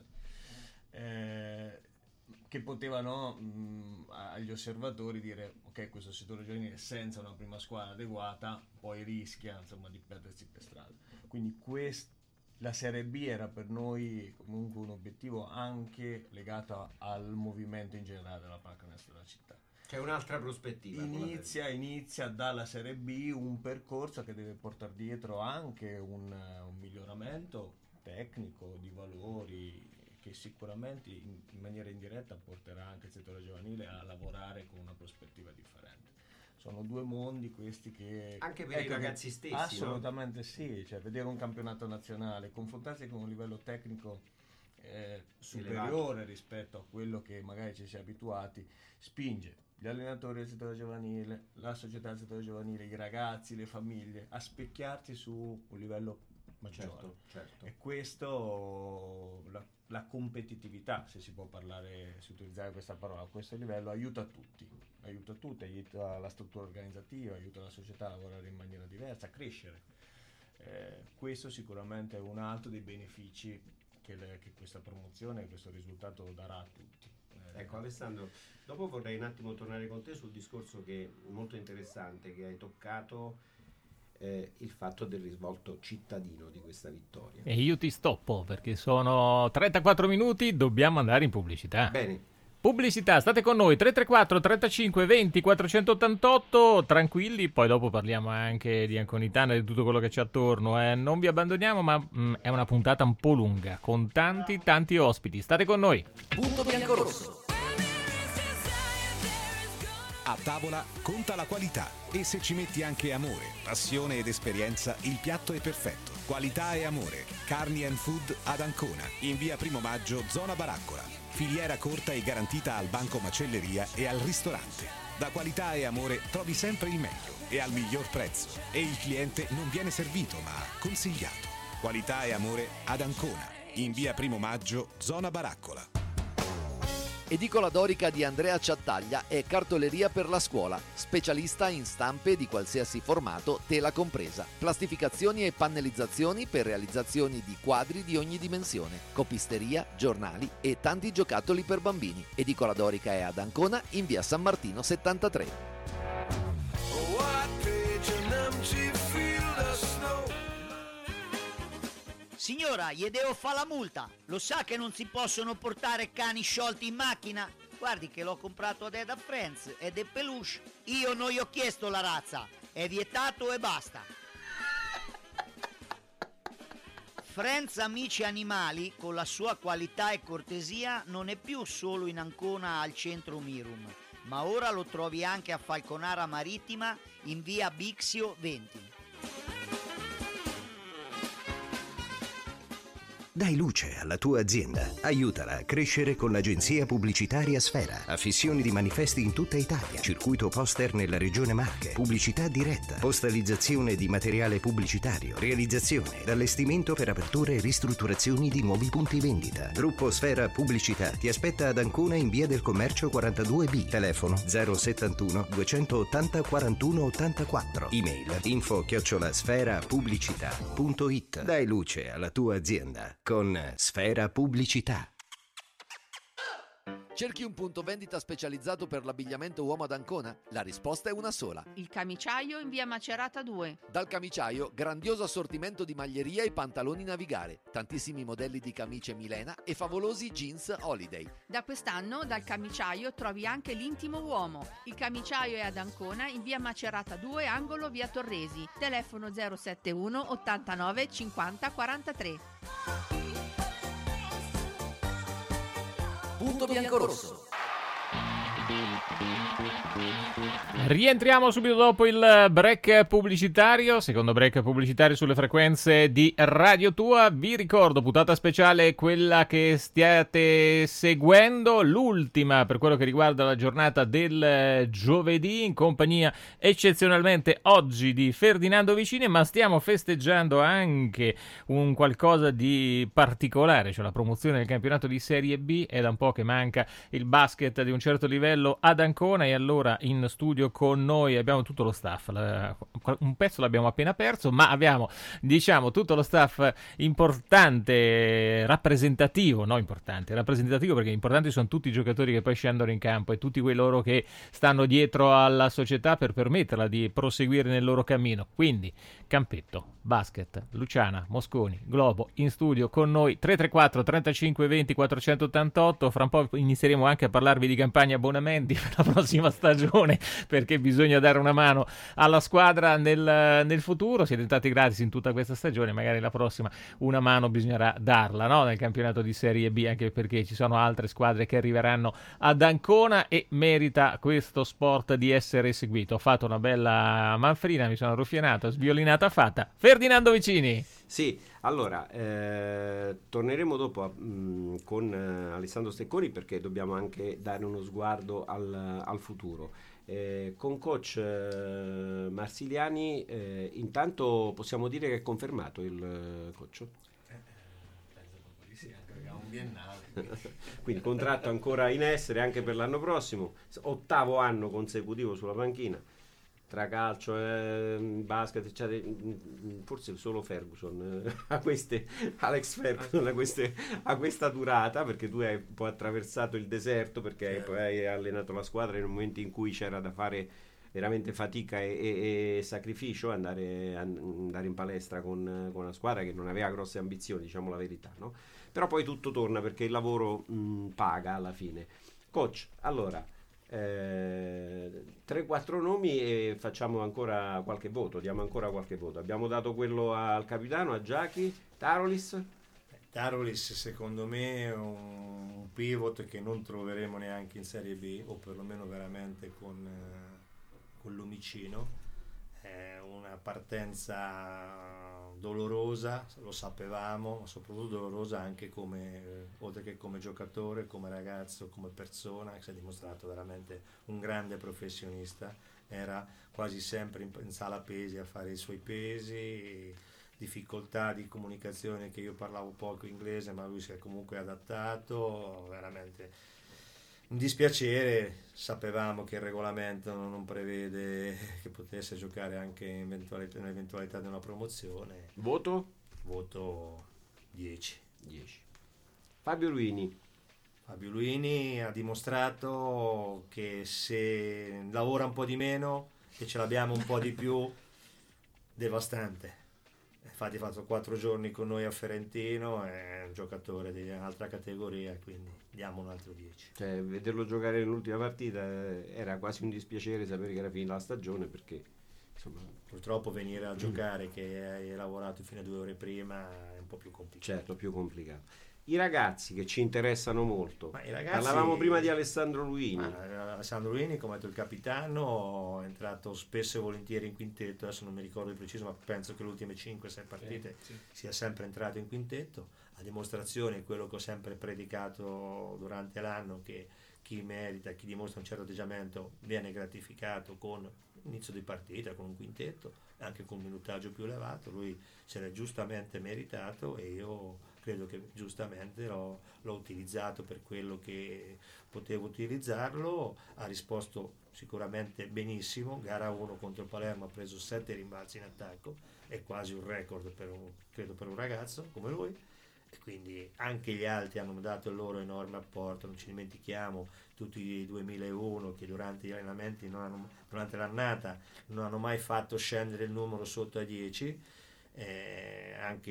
che potevano agli osservatori dire ok, questo settore giovanile senza una prima squadra adeguata poi rischia insomma di perdersi per strada. Quindi la Serie B era per noi comunque un obiettivo anche legato al movimento in generale della pallacanestro della città. C'è un'altra prospettiva. Inizia dalla Serie B un percorso che deve portare dietro anche un miglioramento tecnico di valori che sicuramente in maniera indiretta porterà anche il settore giovanile a lavorare con una prospettiva differente. Sono 2 mondi questi che anche per i ragazzi stessi, assolutamente no? Sì, cioè vedere un campionato nazionale, confrontarsi con un livello tecnico superiore rispetto a quello che magari ci si è abituati, spinge gli allenatori del settore giovanile, la società del settore giovanile, i ragazzi, le famiglie a specchiarsi su un livello maggiore. Certo. E questo la competitività, se si può parlare, se utilizzare questa parola a questo livello, aiuta tutti, aiuta la struttura organizzativa, aiuta la società a lavorare in maniera diversa, a crescere. Questo sicuramente è un altro dei benefici che questa promozione, questo risultato darà a tutti. Ecco Alessandro, dopo vorrei un attimo tornare con te sul discorso che è molto interessante, che hai toccato il fatto del risvolto cittadino di questa vittoria. E io ti stoppo perché sono 34 minuti, dobbiamo andare in pubblicità. Bene. Pubblicità, state con noi 334 35 20 488, tranquilli, poi dopo parliamo anche di Anconitana e di tutto quello che c'è attorno, non vi abbandoniamo, ma è una puntata un po' lunga con tanti ospiti, state con noi. Punto bianco-rosso. A tavola conta la qualità e se ci metti anche amore, passione ed esperienza, il piatto è perfetto. Qualità e amore. Carni and Food ad Ancona, in via Primo Maggio, zona Baraccola. Filiera corta e garantita al banco macelleria e al ristorante. Da qualità e amore trovi sempre il meglio e al miglior prezzo. E il cliente non viene servito ma consigliato. Qualità e amore ad Ancona, in via Primo Maggio, zona Baraccola. Edicola Dorica di Andrea Ciattaglia è cartoleria per la scuola, specialista in stampe di qualsiasi formato, tela compresa, plastificazioni e pannellizzazioni per realizzazioni di quadri di ogni dimensione, copisteria, giornali e tanti giocattoli per bambini. Edicola Dorica è ad Ancona in via San Martino 73. Signora, gli devo fare la multa. Lo sa che non si possono portare cani sciolti in macchina? Guardi che l'ho comprato ad Eda Friends ed è peluche. Io non gli ho chiesto la razza. È vietato e basta. Friends Amici Animali, con la sua qualità e cortesia, non è più solo in Ancona al centro Mirum, ma ora lo trovi anche a Falconara Marittima in via Bixio 20. Dai luce alla tua azienda. Aiutala a crescere con l'agenzia pubblicitaria Sfera. Affissioni di manifesti in tutta Italia. Circuito poster nella regione Marche. Pubblicità diretta. Postalizzazione di materiale pubblicitario. Realizzazione ed allestimento per aperture e ristrutturazioni di nuovi punti vendita. Gruppo Sfera Pubblicità ti aspetta ad Ancona in via del Commercio 42B. Telefono 071 280 41 84. Email info@sferapubblicità.it. Dai luce alla tua azienda con Sfera Pubblicità. Cerchi un punto vendita specializzato per l'abbigliamento uomo ad Ancona? La risposta è una sola. Il Camiciaio in via Macerata 2. Dal Camiciaio, grandioso assortimento di maglieria e pantaloni Navigare, tantissimi modelli di camicie Milena e favolosi jeans Holiday. Da quest'anno dal Camiciaio trovi anche l'intimo uomo. Il Camiciaio è ad Ancona in via Macerata 2, angolo via Torresi. Telefono 071 89 50 43. Punto bianco-rosso. Rientriamo subito dopo il break pubblicitario, secondo break pubblicitario sulle frequenze di Radio Tua. Vi ricordo, puntata speciale quella che stiate seguendo, l'ultima per quello che riguarda la giornata del giovedì, in compagnia eccezionalmente oggi di Ferdinando Vicini, ma stiamo festeggiando anche un qualcosa di particolare, cioè la promozione del campionato di Serie B. È da un po' che manca il basket di un certo livello ad Ancona e allora in studio con noi abbiamo tutto lo staff, un pezzo l'abbiamo appena perso, ma abbiamo tutto lo staff rappresentativo perché importanti sono tutti i giocatori che poi scendono in campo e tutti quei loro che stanno dietro alla società per permetterla di proseguire nel loro cammino. Quindi campetto, basket, Luciana, Mosconi, Globo in studio con noi, 334 35 20 488. Fra un po' inizieremo anche a parlarvi di campagna abbonamenti per la prossima stagione, perché bisogna dare una mano alla squadra nel futuro. Siete entrati gratis in tutta questa stagione, magari la prossima una mano bisognerà darla, no? Nel campionato di Serie B, anche perché ci sono altre squadre che arriveranno ad Ancona e merita questo sport di essere seguito. Ho fatto una bella manfrina, mi sono ruffianato, sviolinata fatta. Ferdinando Vicini. Sì, allora torneremo dopo con Alessandro Stecconi, perché dobbiamo anche dare uno sguardo al futuro. Con coach Marsiliani, intanto possiamo dire che è confermato il coach? Sì, abbiamo un biennale. Quindi contratto ancora in essere anche per l'anno prossimo, 8º anno consecutivo sulla panchina. Tra calcio e basket, eccetera. Forse solo Ferguson Alex Ferguson a questa durata, perché tu hai un po' attraversato il deserto, perché poi hai allenato la squadra in un momento in cui c'era da fare veramente fatica e sacrificio, andare in palestra con una squadra che non aveva grosse ambizioni, diciamo la verità, no? Però poi tutto torna, perché il lavoro paga alla fine. Coach, allora 3-4 nomi e facciamo ancora qualche voto, diamo ancora qualche voto. Abbiamo dato quello al capitano, a Giachi. Tarolis? Tarolis secondo me è un pivot che non troveremo neanche in Serie B, o perlomeno veramente con l'Umicino. È una partenza dolorosa, lo sapevamo, ma soprattutto dolorosa anche oltre che come giocatore, come ragazzo, come persona, che si è dimostrato veramente un grande professionista. Era quasi sempre in sala pesi a fare i suoi pesi, difficoltà di comunicazione, che io parlavo poco inglese ma lui si è comunque adattato, veramente un dispiacere. Sapevamo che il regolamento non prevede che potesse giocare anche nell'eventualità di una promozione. Voto 10. Fabio Luini Ha dimostrato che se lavora un po' di meno e ce l'abbiamo un po' di più, devastante. Infatti ha fatto 4 giorni con noi a Ferentino, è un giocatore di un'altra categoria, quindi diamo un altro 10. Cioè, vederlo giocare nell'ultima partita era quasi un dispiacere sapere che era finita la stagione, perché insomma, purtroppo venire a giocare che hai lavorato fino a 2 ore prima è un po' più complicato. Certo, più complicato. I ragazzi che ci interessano molto. Ragazzi, parlavamo prima di Alessandro Luini. Alessandro Luini, come ha detto il capitano, è entrato spesso e volentieri in quintetto, adesso non mi ricordo di preciso, ma penso che le ultime 5-6 partite sia sempre entrato in quintetto, a dimostrazione di quello che ho sempre predicato durante l'anno, che chi merita, chi dimostra un certo atteggiamento viene gratificato con inizio di partita, con un quintetto, anche con un minutaggio più elevato. Lui se l'è giustamente meritato e io credo che giustamente l'ho utilizzato per quello che potevo utilizzarlo. Ha risposto sicuramente benissimo. Gara 1 contro il Palermo ha preso 7 rimbalzi in attacco, è quasi un record credo per un ragazzo come lui, e quindi anche gli altri hanno dato il loro enorme apporto. Non ci dimentichiamo tutti i 2001 che durante gli allenamenti durante l'annata non hanno mai fatto scendere il numero sotto a 10. Anche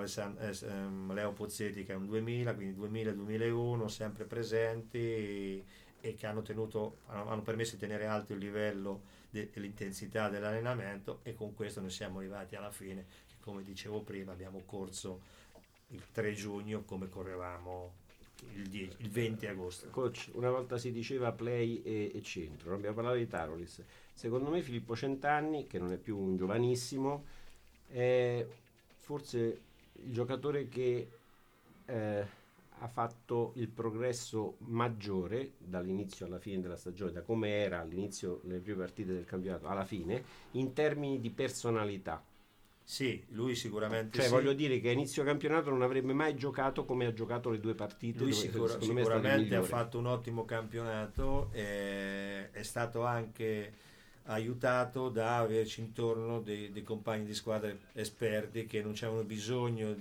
Leo Pozzetti che è un 2000, quindi 2000-2001 sempre presenti, e che hanno permesso di tenere alto il livello dell'intensità dell'allenamento, e con questo noi siamo arrivati alla fine, che come dicevo prima abbiamo corso il 3 giugno come correvamo il 20 agosto. Coach, una volta si diceva play e centro, non abbiamo parlato di Tarolis. Secondo me Filippo Centanni, che non è più un giovanissimo, è forse il giocatore che ha fatto il progresso maggiore dall'inizio alla fine della stagione, da come era all'inizio nelle prime partite del campionato alla fine, in termini di personalità. Sì, lui sicuramente Cioè, voglio dire che a inizio campionato non avrebbe mai giocato come ha giocato le 2 partite. Lui sicuramente ha fatto un ottimo campionato, è stato anche aiutato da averci intorno dei compagni di squadra esperti che non c'avevano bisogno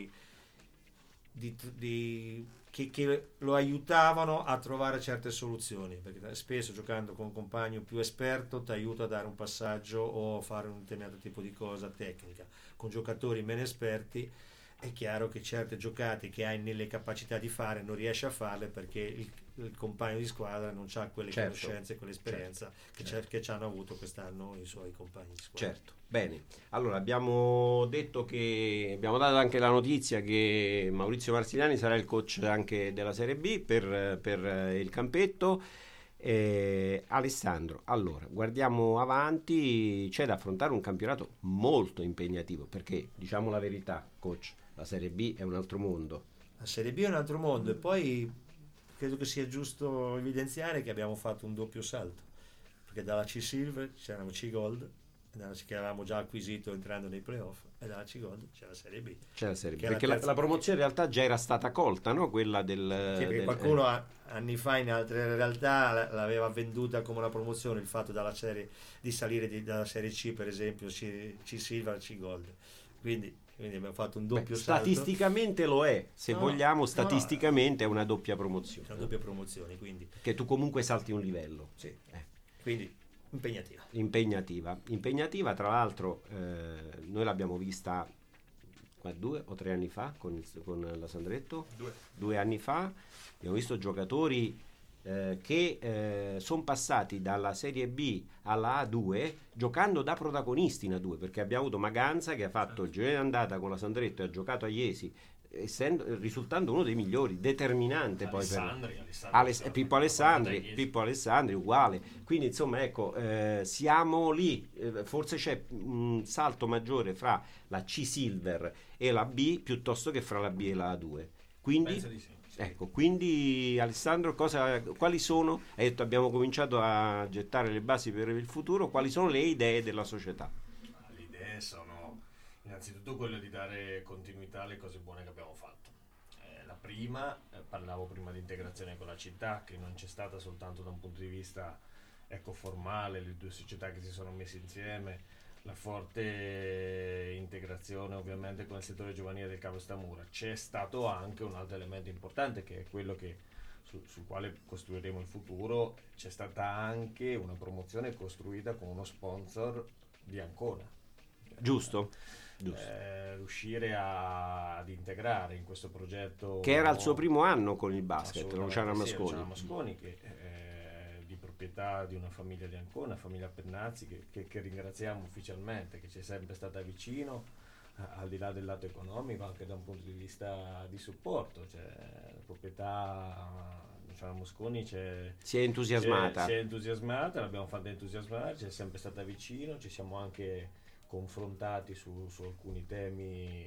che lo aiutavano a trovare certe soluzioni, perché spesso giocando con un compagno più esperto ti aiuta a dare un passaggio o fare un determinato tipo di cosa tecnica. Con giocatori meno esperti è chiaro che certe giocate che hai nelle capacità di fare non riesci a farle, perché il compagno di squadra non ha quelle conoscenze, quell'esperienza che ci hanno avuto quest'anno i suoi compagni di squadra. Certo, bene. Allora abbiamo dato anche la notizia che Maurizio Marsigliani sarà il coach anche della Serie B per il campetto. Alessandro, allora guardiamo avanti, c'è da affrontare un campionato molto impegnativo, perché diciamo la verità, coach, la Serie B è un altro mondo. La Serie B è un altro mondo, e poi credo che sia giusto evidenziare che abbiamo fatto un doppio salto, perché dalla C-Silver c'erano C-Gold, che avevamo già acquisito entrando nei playoff, e dalla C-Gold c'è la Serie B. C'è la Serie B, perché la promozione in realtà già era stata colta, no? Quella del qualcuno anni fa in altre realtà l'aveva venduta come una promozione, il fatto di salire dalla Serie C, per esempio C-Silver a C-Gold, quindi abbiamo fatto un doppio salto. Statisticamente lo è, se vogliamo, statisticamente è una doppia promozione. È una doppia promozione, quindi. Che tu comunque salti un livello. Sì. Quindi impegnativa, tra l'altro noi l'abbiamo vista 2 o 3 anni fa con la Sandretto. 2 anni fa abbiamo visto giocatori che sono passati dalla Serie B alla A2 giocando da protagonisti in A2, perché abbiamo avuto Maganza che ha fatto il girone d'andata con la Sandretto e ha giocato a Iesi, risultando uno dei migliori, determinante poi Pippo Alessandri uguale, quindi insomma ecco, siamo lì, forse c'è un salto maggiore fra la C Silver e la B piuttosto che fra la B e la A2, quindi Penso di sì. ecco, quindi Alessandro, quali sono, hai detto abbiamo cominciato a gettare le basi per il futuro, quali sono le idee della società? Le idee sono innanzitutto quello di dare continuità alle cose buone che abbiamo fatto. La prima, parlavo prima di integrazione con la città, che non c'è stata soltanto da un punto di vista formale, le due società che si sono messe insieme, la forte integrazione ovviamente con il settore giovanile del Cavo Stamura. C'è stato anche un altro elemento importante, che è quello che sul quale costruiremo il futuro. C'è stata anche una promozione costruita con uno sponsor di Ancona. Giusto. Riuscire ad integrare in questo progetto, che era il suo primo anno con il basket, Luciano Masconi, che è di proprietà di una famiglia di Ancona, famiglia Pennazzi, che ringraziamo ufficialmente, che ci è sempre stata vicino, al di là del lato economico, anche da un punto di vista di supporto. Cioè, la proprietà Luciano Mosconi si è entusiasmata, l'abbiamo fatta entusiasmare, ci è sempre stata vicino, ci siamo anche confrontati su alcuni temi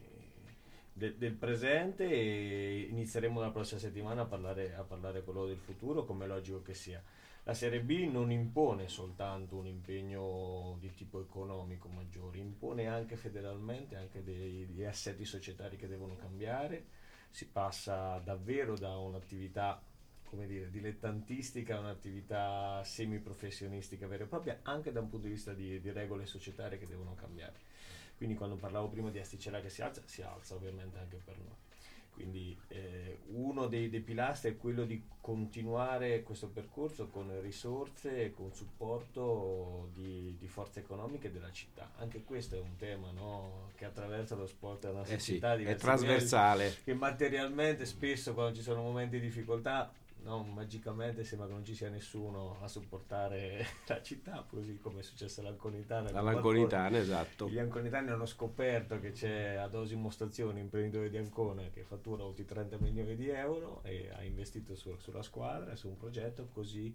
del presente, e inizieremo la prossima settimana a parlare quello del futuro, come è logico che sia. La Serie B non impone soltanto un impegno di tipo economico maggiore, impone anche federalmente anche degli assetti societari che devono cambiare. Si passa davvero da un'attività dilettantistica, un'attività semiprofessionistica vera e propria, anche da un punto di vista di regole societarie che devono cambiare. Quindi quando parlavo prima di asticella che si alza ovviamente anche per noi. Quindi uno dei pilastri è quello di continuare questo percorso con risorse e con supporto di forze economiche della città. Anche questo è un tema, no? Che attraversa lo sport e una società è trasversale, che materialmente spesso, quando ci sono momenti di difficoltà, magicamente sembra che non ci sia nessuno a supportare la città, così come è successo all'Anconitana. Esatto. Gli anconitani hanno scoperto che c'è ad Osimo Stazioni, imprenditore di Ancona, che fattura oltre 30 milioni di euro e ha investito sulla squadra, su un progetto così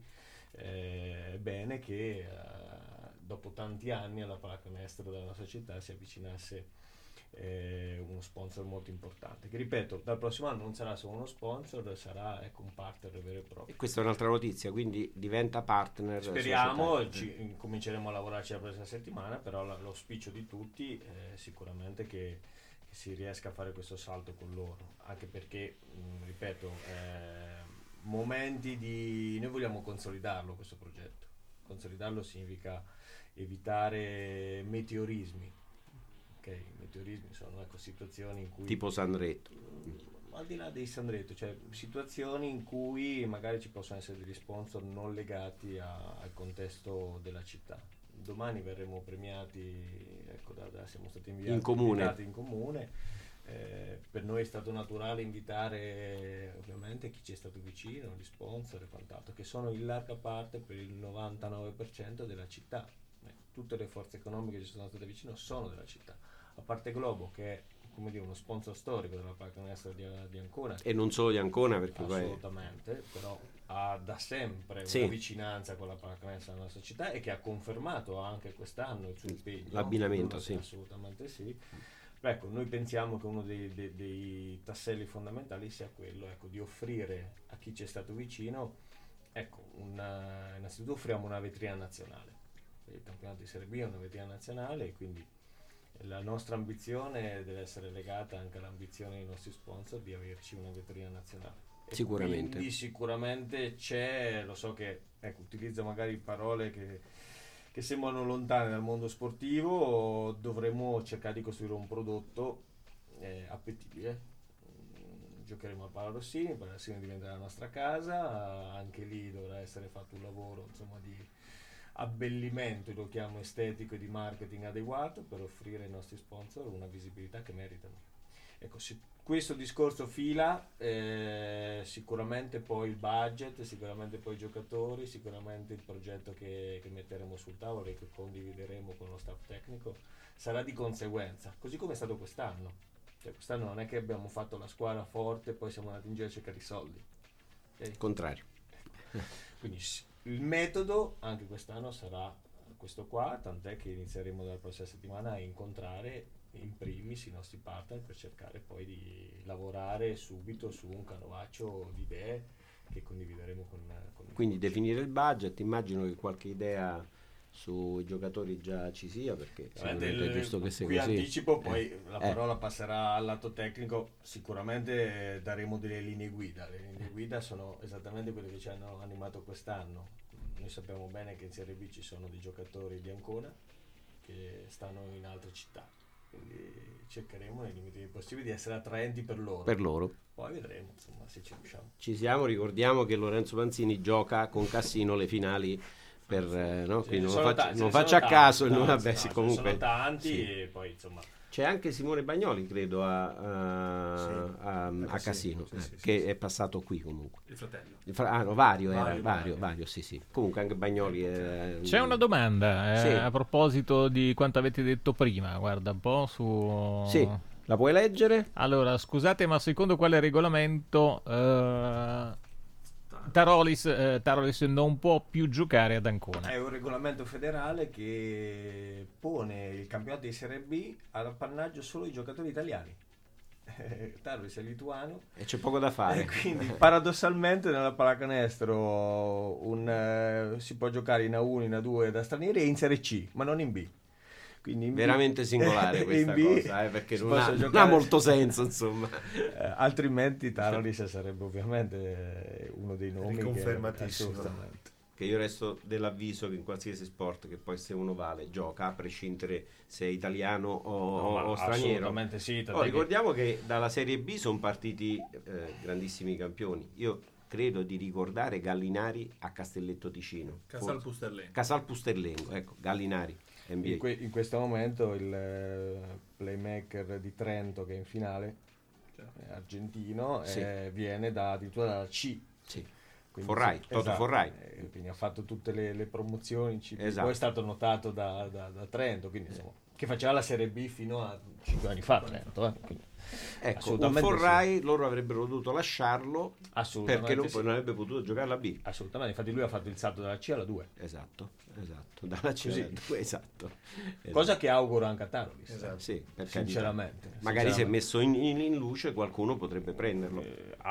bene che dopo tanti anni alla pallacanestro della società si avvicinasse uno sponsor molto importante, che ripeto, dal prossimo anno non sarà solo uno sponsor, sarà un partner vero e proprio. E questa è un'altra notizia, quindi diventa partner. Speriamo, cominceremo a lavorarci la prossima settimana, però l'auspicio di tutti è sicuramente che si riesca a fare questo salto con loro, anche perché ripeto, noi vogliamo consolidarlo questo progetto. Consolidarlo significa evitare meteorismi. I meteorismi sono situazioni in cui, tipo Sandretto, al di là dei Sandretto, cioè situazioni in cui magari ci possono essere degli sponsor non legati al contesto della città. Domani verremo premiati, siamo stati invitati in comune. Per noi è stato naturale invitare ovviamente chi ci è stato vicino, gli sponsor e quant'altro, che sono in larga parte per il 99% della città. Tutte le forze economiche che ci sono state vicino sono della città, a parte Globo, che è uno sponsor storico della pallacanestro di Ancona, e non solo di Ancona, perché assolutamente, però ha da sempre una vicinanza con la pallacanestro della nostra città, e che ha confermato anche quest'anno il suo impegno, l'abbinamento, assolutamente sì. Ecco, noi pensiamo che uno dei tasselli fondamentali sia quello, di offrire a chi ci è stato vicino, innanzitutto offriamo una vetrina nazionale. Il campionato di Serie B è una vetrina nazionale, e quindi la nostra ambizione deve essere legata anche all'ambizione dei nostri sponsor di averci una vetrina nazionale. Sicuramente. Quindi sicuramente c'è, lo so che utilizzo magari parole che sembrano lontane dal mondo sportivo, dovremo cercare di costruire un prodotto appetibile. Giocheremo al Pala Rossini diventerà la nostra casa, anche lì dovrà essere fatto un lavoro di abbellimento, lo chiamo estetico, e di marketing adeguato per offrire ai nostri sponsor una visibilità che meritano. questo discorso fila, sicuramente poi il budget, sicuramente poi i giocatori, sicuramente il progetto che metteremo sul tavolo e che condivideremo con lo staff tecnico sarà di conseguenza, così come è stato quest'anno. Cioè, quest'anno non è che abbiamo fatto la squadra forte e poi siamo andati in giro a cercare i soldi. Okay? Contrario. Quindi il metodo anche quest'anno sarà questo qua, tant'è che inizieremo dalla prossima settimana a incontrare in primis i nostri partner per cercare poi di lavorare subito su un canovaccio di idee che condivideremo con quindi definire il budget. Immagino che qualche idea sui giocatori già ci sia, perché sicuramente è giusto che sia qui così. Anticipo, poi la parola passerà al lato tecnico. Sicuramente daremo delle linee guida. Le linee guida sono esattamente quelle che ci hanno animato quest'anno. Noi sappiamo bene che in Serie B ci sono dei giocatori di Ancona che stanno in altre città, quindi cercheremo nei limiti possibili di essere attraenti per loro. Poi vedremo, insomma, se ci riusciamo. Ci siamo, ricordiamo che Lorenzo Panzini gioca con Cassino le finali per no? Quindi non faccia a caso, comunque sono tanti sì. E poi insomma c'è anche Simone Bagnoli, credo, a Cassino, che è passato qui comunque. Il fratello. Vario, sì. Comunque anche Bagnoli è... C'è una domanda a proposito di quanto avete detto prima, guarda un po' su... Sì, la puoi leggere? Allora, scusate, ma secondo quale regolamento Tarolis non può più giocare ad Ancona? È un regolamento federale che pone il campionato di Serie B all'appannaggio solo i giocatori italiani. Tarolis è lituano e c'è poco da fare. Quindi paradossalmente nella pallacanestro si può giocare in A1, in A2 da stranieri e in Serie C, ma non in B. Quindi in veramente B, singolare questa cosa, perché non ha molto senso, insomma. Altrimenti Tarolis sarebbe ovviamente uno dei nomi confermatissimo. Che io resto dell'avviso che in qualsiasi sport, che poi se uno vale gioca, a prescindere se è italiano o straniero. Assolutamente sì. Ricordiamo che dalla Serie B sono partiti grandissimi campioni. Io credo di ricordare Gallinari a Castelletto Ticino, Casal Pusterlengo, ecco, Gallinari. In questo momento il playmaker di Trento, che è in finale, argentino, viene addirittura dalla C. Sì. Forrai, Toto Forrai. Quindi ha fatto tutte le promozioni, esatto. Poi è stato notato da Trento, quindi insomma, che faceva la Serie B fino a 5 anni fa Trento. Ecco, un Forrai loro avrebbero dovuto lasciarlo perché non avrebbe potuto giocare alla B. Assolutamente, infatti lui ha fatto il salto dalla C alla 2. Esatto, dalla C alla 2, esatto. Cosa che auguro anche a Tarolis. Sì, sinceramente. Magari se messo in luce qualcuno potrebbe prenderlo.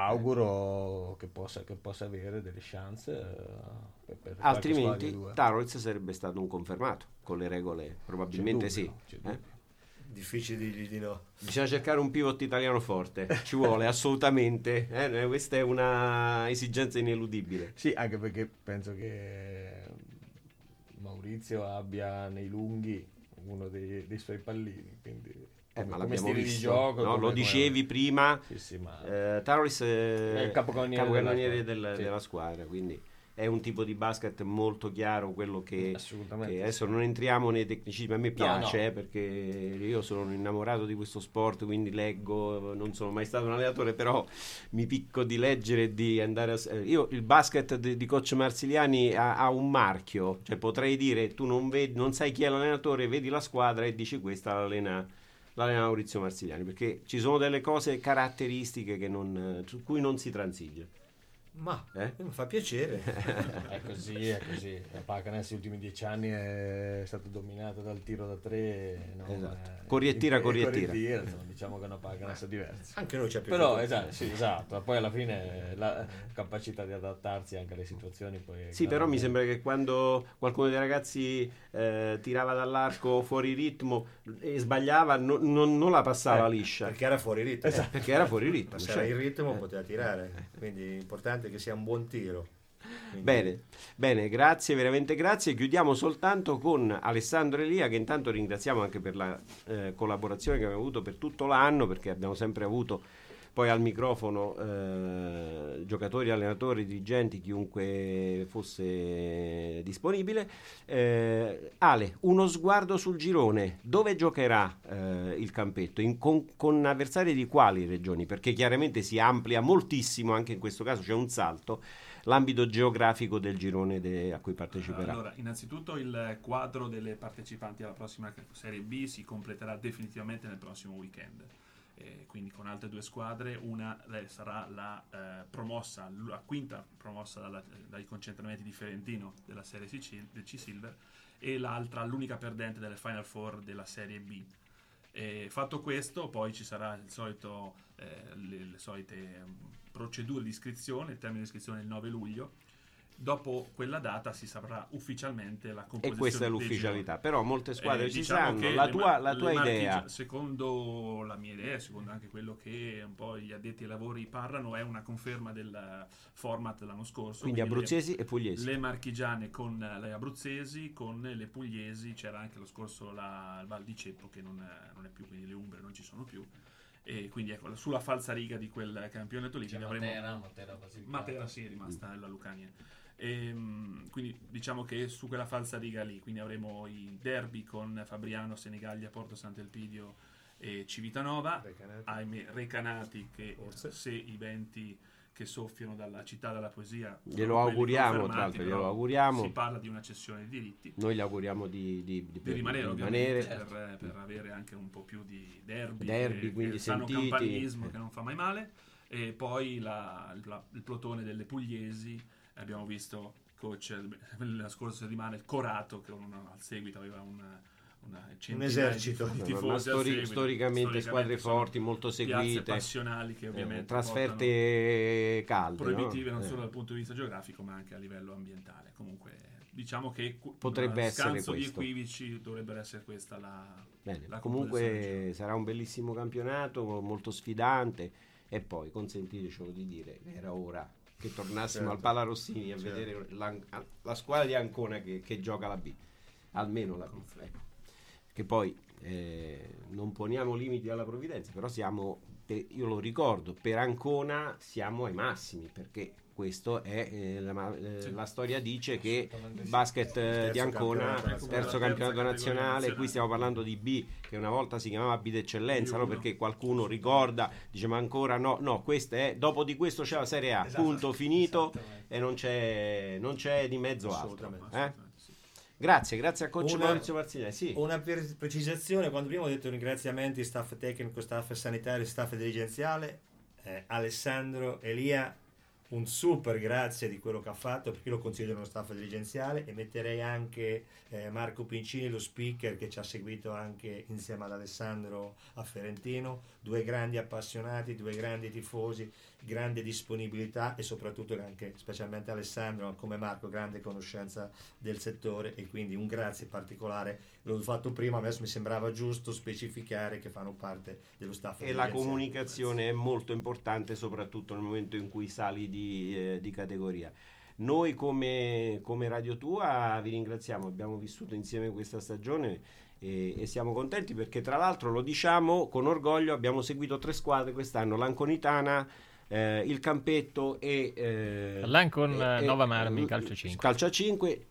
Auguro che possa avere delle chance per altrimenti Tarolis sarebbe stato un confermato con le regole, probabilmente sì. Difficile dirgli di no. Bisogna cercare un pivot italiano forte, ci vuole assolutamente, questa è una esigenza ineludibile. Sì, anche perché penso che Maurizio abbia nei lunghi uno dei suoi pallini, quindi ma l'abbiamo visto, di gioco, no? Lo dicevi prima, ma Tarolis è il capocannoniere della squadra, quindi è un tipo di basket molto chiaro, quello che adesso non entriamo nei tecnicismi, a me piace perché io sono innamorato di questo sport, quindi leggo, non sono mai stato un allenatore, però mi picco di leggere e di andare io il basket di coach Marsiliani ha un marchio, cioè potrei dire tu non sai chi è l'allenatore, vedi la squadra e dici questa l'allena Maurizio Marsiliani, perché ci sono delle cose caratteristiche su cui non si transige. Ma mi fa piacere. È così. La pallacanestro negli ultimi 10 anni è stata dominata dal tiro da 3, no? Esatto. Corrietira. Insomma, diciamo che è una pallacanestro diversa. Anche noi ci ha piaciuto. Però esatto. Poi alla fine la capacità di adattarsi anche alle situazioni. Poi però mi sembra che quando qualcuno dei ragazzi tirava dall'arco fuori ritmo e sbagliava, non la passava liscia. Perché era fuori ritmo. Esatto. Perché era fuori ritmo. Se era in ritmo poteva tirare. Quindi è importante che sia un buon tiro. Bene, grazie, veramente grazie. Chiudiamo soltanto con Alessandro Elia, che intanto ringraziamo anche per la collaborazione che abbiamo avuto per tutto l'anno, perché abbiamo sempre avuto poi al microfono giocatori, allenatori, dirigenti, chiunque fosse disponibile. Ale, uno sguardo sul girone, dove giocherà il campetto? Con avversari di quali regioni? Perché chiaramente si amplia moltissimo, anche in questo caso c'è un salto, l'ambito geografico del girone a cui parteciperà. Allora, innanzitutto il quadro delle partecipanti alla prossima Serie B si completerà definitivamente nel prossimo weekend. Quindi con altre 2 squadre, una sarà la quinta promossa dai concentramenti di Ferentino della Serie del C-Silver, e l'altra l'unica perdente delle Final Four della Serie B. Fatto questo, poi ci sarà le solite procedure di iscrizione. Il termine di iscrizione è il 9 luglio. Dopo quella data si saprà ufficialmente la composizione. E questa è l'ufficialità, però molte squadre ci diciamo sanno. La tua idea? Secondo la mia idea, secondo anche quello che un po' gli addetti ai lavori parlano, è una conferma del format dell'anno scorso. Quindi abruzzesi e pugliesi. Le marchigiane con le abruzzesi, con le pugliesi. C'era anche lo scorso la Val di Ceppo, che non è più, quindi le umbre non ci sono più. E quindi ecco, sulla falsariga di quel campionato lì Matera sì, è rimasta nella Lucania. Quindi diciamo che su quella falsariga lì quindi avremo i derby con Fabriano, Senigallia, Porto Sant'Elpidio e Civitanova, Recanati, che se i venti che soffiano dalla città della poesia glielo auguriamo, tra l'altro glielo auguriamo. Si parla di una cessione di diritti, noi gli auguriamo di rimanere per avere anche un po' più di derby quindi che sano campanilismo che non fa mai male. E poi il plotone delle pugliesi, abbiamo visto coach la scorsa settimana, il Corato, che al seguito aveva un esercito di tifosi storicamente squadre forti, molto seguite, passionali, che ovviamente trasferte calde, proibitive non solo dal punto di vista geografico ma anche a livello ambientale. Comunque diciamo che potrebbe essere questo. Di equivoci dovrebbe essere questa la comunque sarà un bellissimo campionato, molto sfidante, e poi consentitecelo di dire, era ora che tornassimo al Pala Rossini a vedere la squadra di Ancona che gioca la B, almeno la B, che poi non poniamo limiti alla provvidenza, però io lo ricordo, per Ancona siamo ai massimi, perché questo è la storia dice che il basket di Ancona, terzo campionato nazionale, qui stiamo parlando di B, che una volta si chiamava B d'eccellenza, no? Perché qualcuno ricorda, dice ma ancora no, questo è, dopo di questo c'è la Serie A, punto, finito, e non c'è di mezzo altro. Grazie a coach Maurizio Marzinelli. Sì. Una precisazione: quando prima ho detto ringraziamenti staff tecnico, staff sanitario, staff dirigenziale, Alessandro Elia, un super grazie di quello che ha fatto, perché lo considero uno staff dirigenziale, e metterei anche Marco Pincini, lo speaker, che ci ha seguito anche insieme ad Alessandro a Ferentino, 2 grandi appassionati, 2 grandi tifosi, grande disponibilità, e soprattutto anche, specialmente Alessandro come Marco, grande conoscenza del settore, e quindi un grazie particolare. L'ho fatto prima, adesso mi sembrava giusto specificare che fanno parte dello staff. E la comunicazione è molto importante, soprattutto nel momento in cui sali di categoria. Noi come Radio Tua vi ringraziamo, abbiamo vissuto insieme questa stagione e siamo contenti, perché tra l'altro, lo diciamo con orgoglio, abbiamo seguito 3 squadre quest'anno: l'Anconitana, il Campetto e l'Ancon Nova Marmi calcio a 5,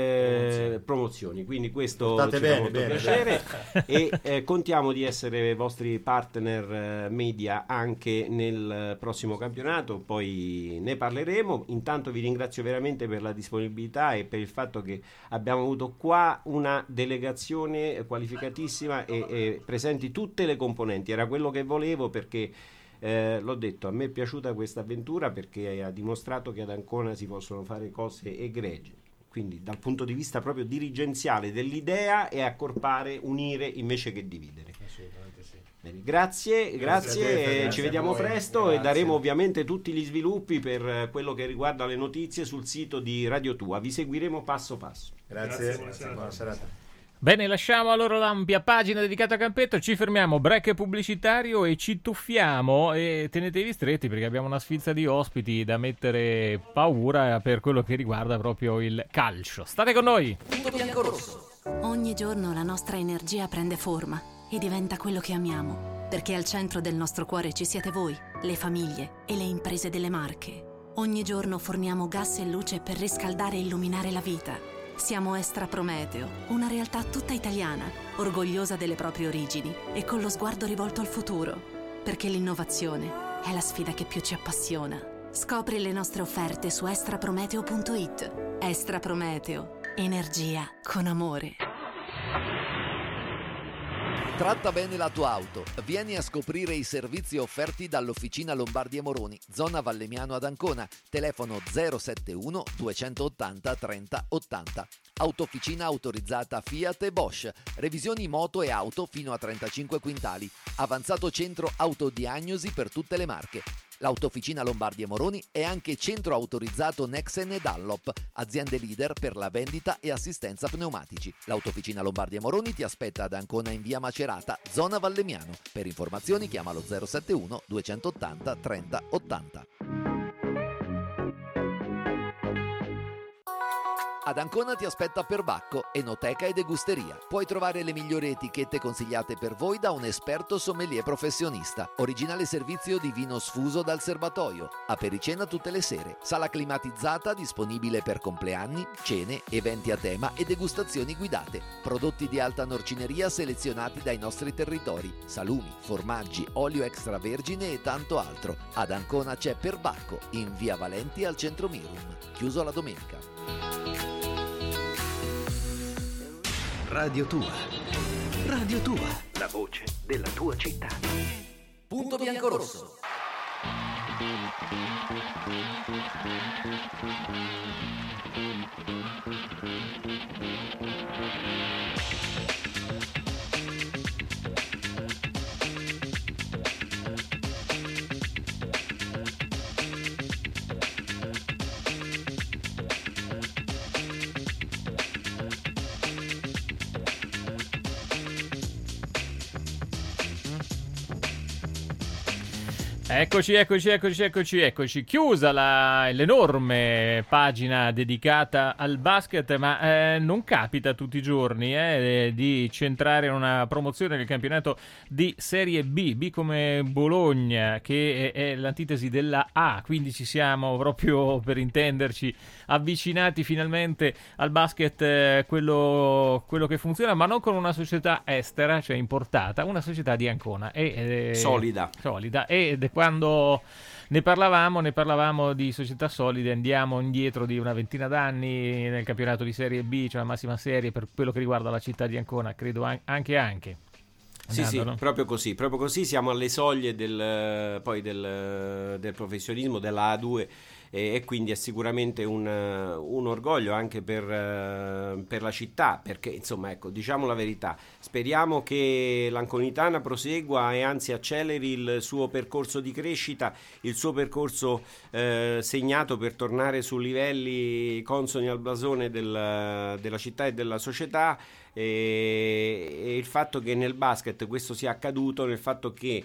3 promozioni, quindi questo ci fa molto piacere. E contiamo di essere vostri partner media anche nel prossimo campionato, poi ne parleremo. Intanto vi ringrazio veramente per la disponibilità e per il fatto che abbiamo avuto qua una delegazione qualificatissima e presenti tutte le componenti. Era quello che volevo, perché l'ho detto, a me è piaciuta questa avventura, perché ha dimostrato che ad Ancona si possono fare cose egregie, quindi dal punto di vista proprio dirigenziale dell'idea, e accorpare, unire invece che dividere. Assolutamente sì. Bene, grazie, ci vediamo presto, e daremo ovviamente tutti gli sviluppi per quello che riguarda le notizie sul sito di Radio Tua. Vi seguiremo passo passo. Grazie. Buona serata. Bene, lasciamo allora l'ampia pagina dedicata a Campetto, ci fermiamo, break pubblicitario, e ci tuffiamo, e tenetevi stretti perché abbiamo una sfilza di ospiti da mettere paura per quello che riguarda proprio il calcio. State con noi! Punto bianco rosso. Ogni giorno la nostra energia prende forma e diventa quello che amiamo. perché al centro del nostro cuore ci siete voi, le famiglie e le imprese delle Marche. Ogni giorno forniamo gas e luce per riscaldare e illuminare la vita. Siamo Estra Prometeo, una realtà tutta italiana, orgogliosa delle proprie origini e con lo sguardo rivolto al futuro, perché l'innovazione è la sfida che più ci appassiona. Scopri le nostre offerte su estraprometeo.it. Estra Prometeo, energia con amore. Tratta bene la tua auto. Vieni a scoprire i servizi offerti dall'Officina Lombardi e Moroni, zona Vallemiano ad Ancona. Telefono 071 280 30 80. Autofficina autorizzata Fiat e Bosch. Revisioni moto e auto fino a 35 quintali. Avanzato centro autodiagnosi per tutte le marche. L'Autofficina Lombardi e Moroni è anche centro autorizzato Nexen e Dunlop, aziende leader per la vendita e assistenza pneumatici. L'Autofficina Lombardi e Moroni ti aspetta ad Ancona in via Macerata, zona Vallemiano. Per informazioni chiamalo 071 280 30 80. Ad Ancona ti aspetta Perbacco, enoteca e degusteria. Puoi trovare le migliori etichette consigliate per voi da un esperto sommelier professionista. Originale servizio di vino sfuso dal serbatoio. Apericena tutte le sere. Sala climatizzata disponibile per compleanni, cene, eventi a tema e degustazioni guidate. Prodotti di alta norcineria selezionati dai nostri territori. Salumi, formaggi, olio extravergine e tanto altro. Ad Ancona c'è Perbacco, in via Valenti al centro Mirum. Chiuso la domenica. Radio Tua. Radio Tua. La voce della tua città. Punto bianco-rosso. Eccoci. Chiusa l'enorme pagina dedicata al basket, ma non capita tutti i giorni di centrare una promozione del campionato di Serie B come Bologna, che è l'antitesi della A, quindi ci siamo proprio, per intenderci, avvicinati finalmente al basket, quello che funziona, ma non con una società estera, cioè importata, una società di Ancona. Solida. Ed quando ne parlavamo di società solide, andiamo indietro di una ventina d'anni nel campionato di Serie B, cioè la massima serie per quello che riguarda la città di Ancona, credo anche. Sì, proprio così, siamo alle soglie del professionismo della A2 e quindi è sicuramente un orgoglio anche per la città, perché insomma, ecco, diciamo la verità, speriamo che l'Anconitana prosegua e anzi acceleri il suo percorso di crescita, il suo percorso segnato per tornare su livelli consoni al blasone della città e della società. E il fatto che nel basket questo sia accaduto, nel fatto che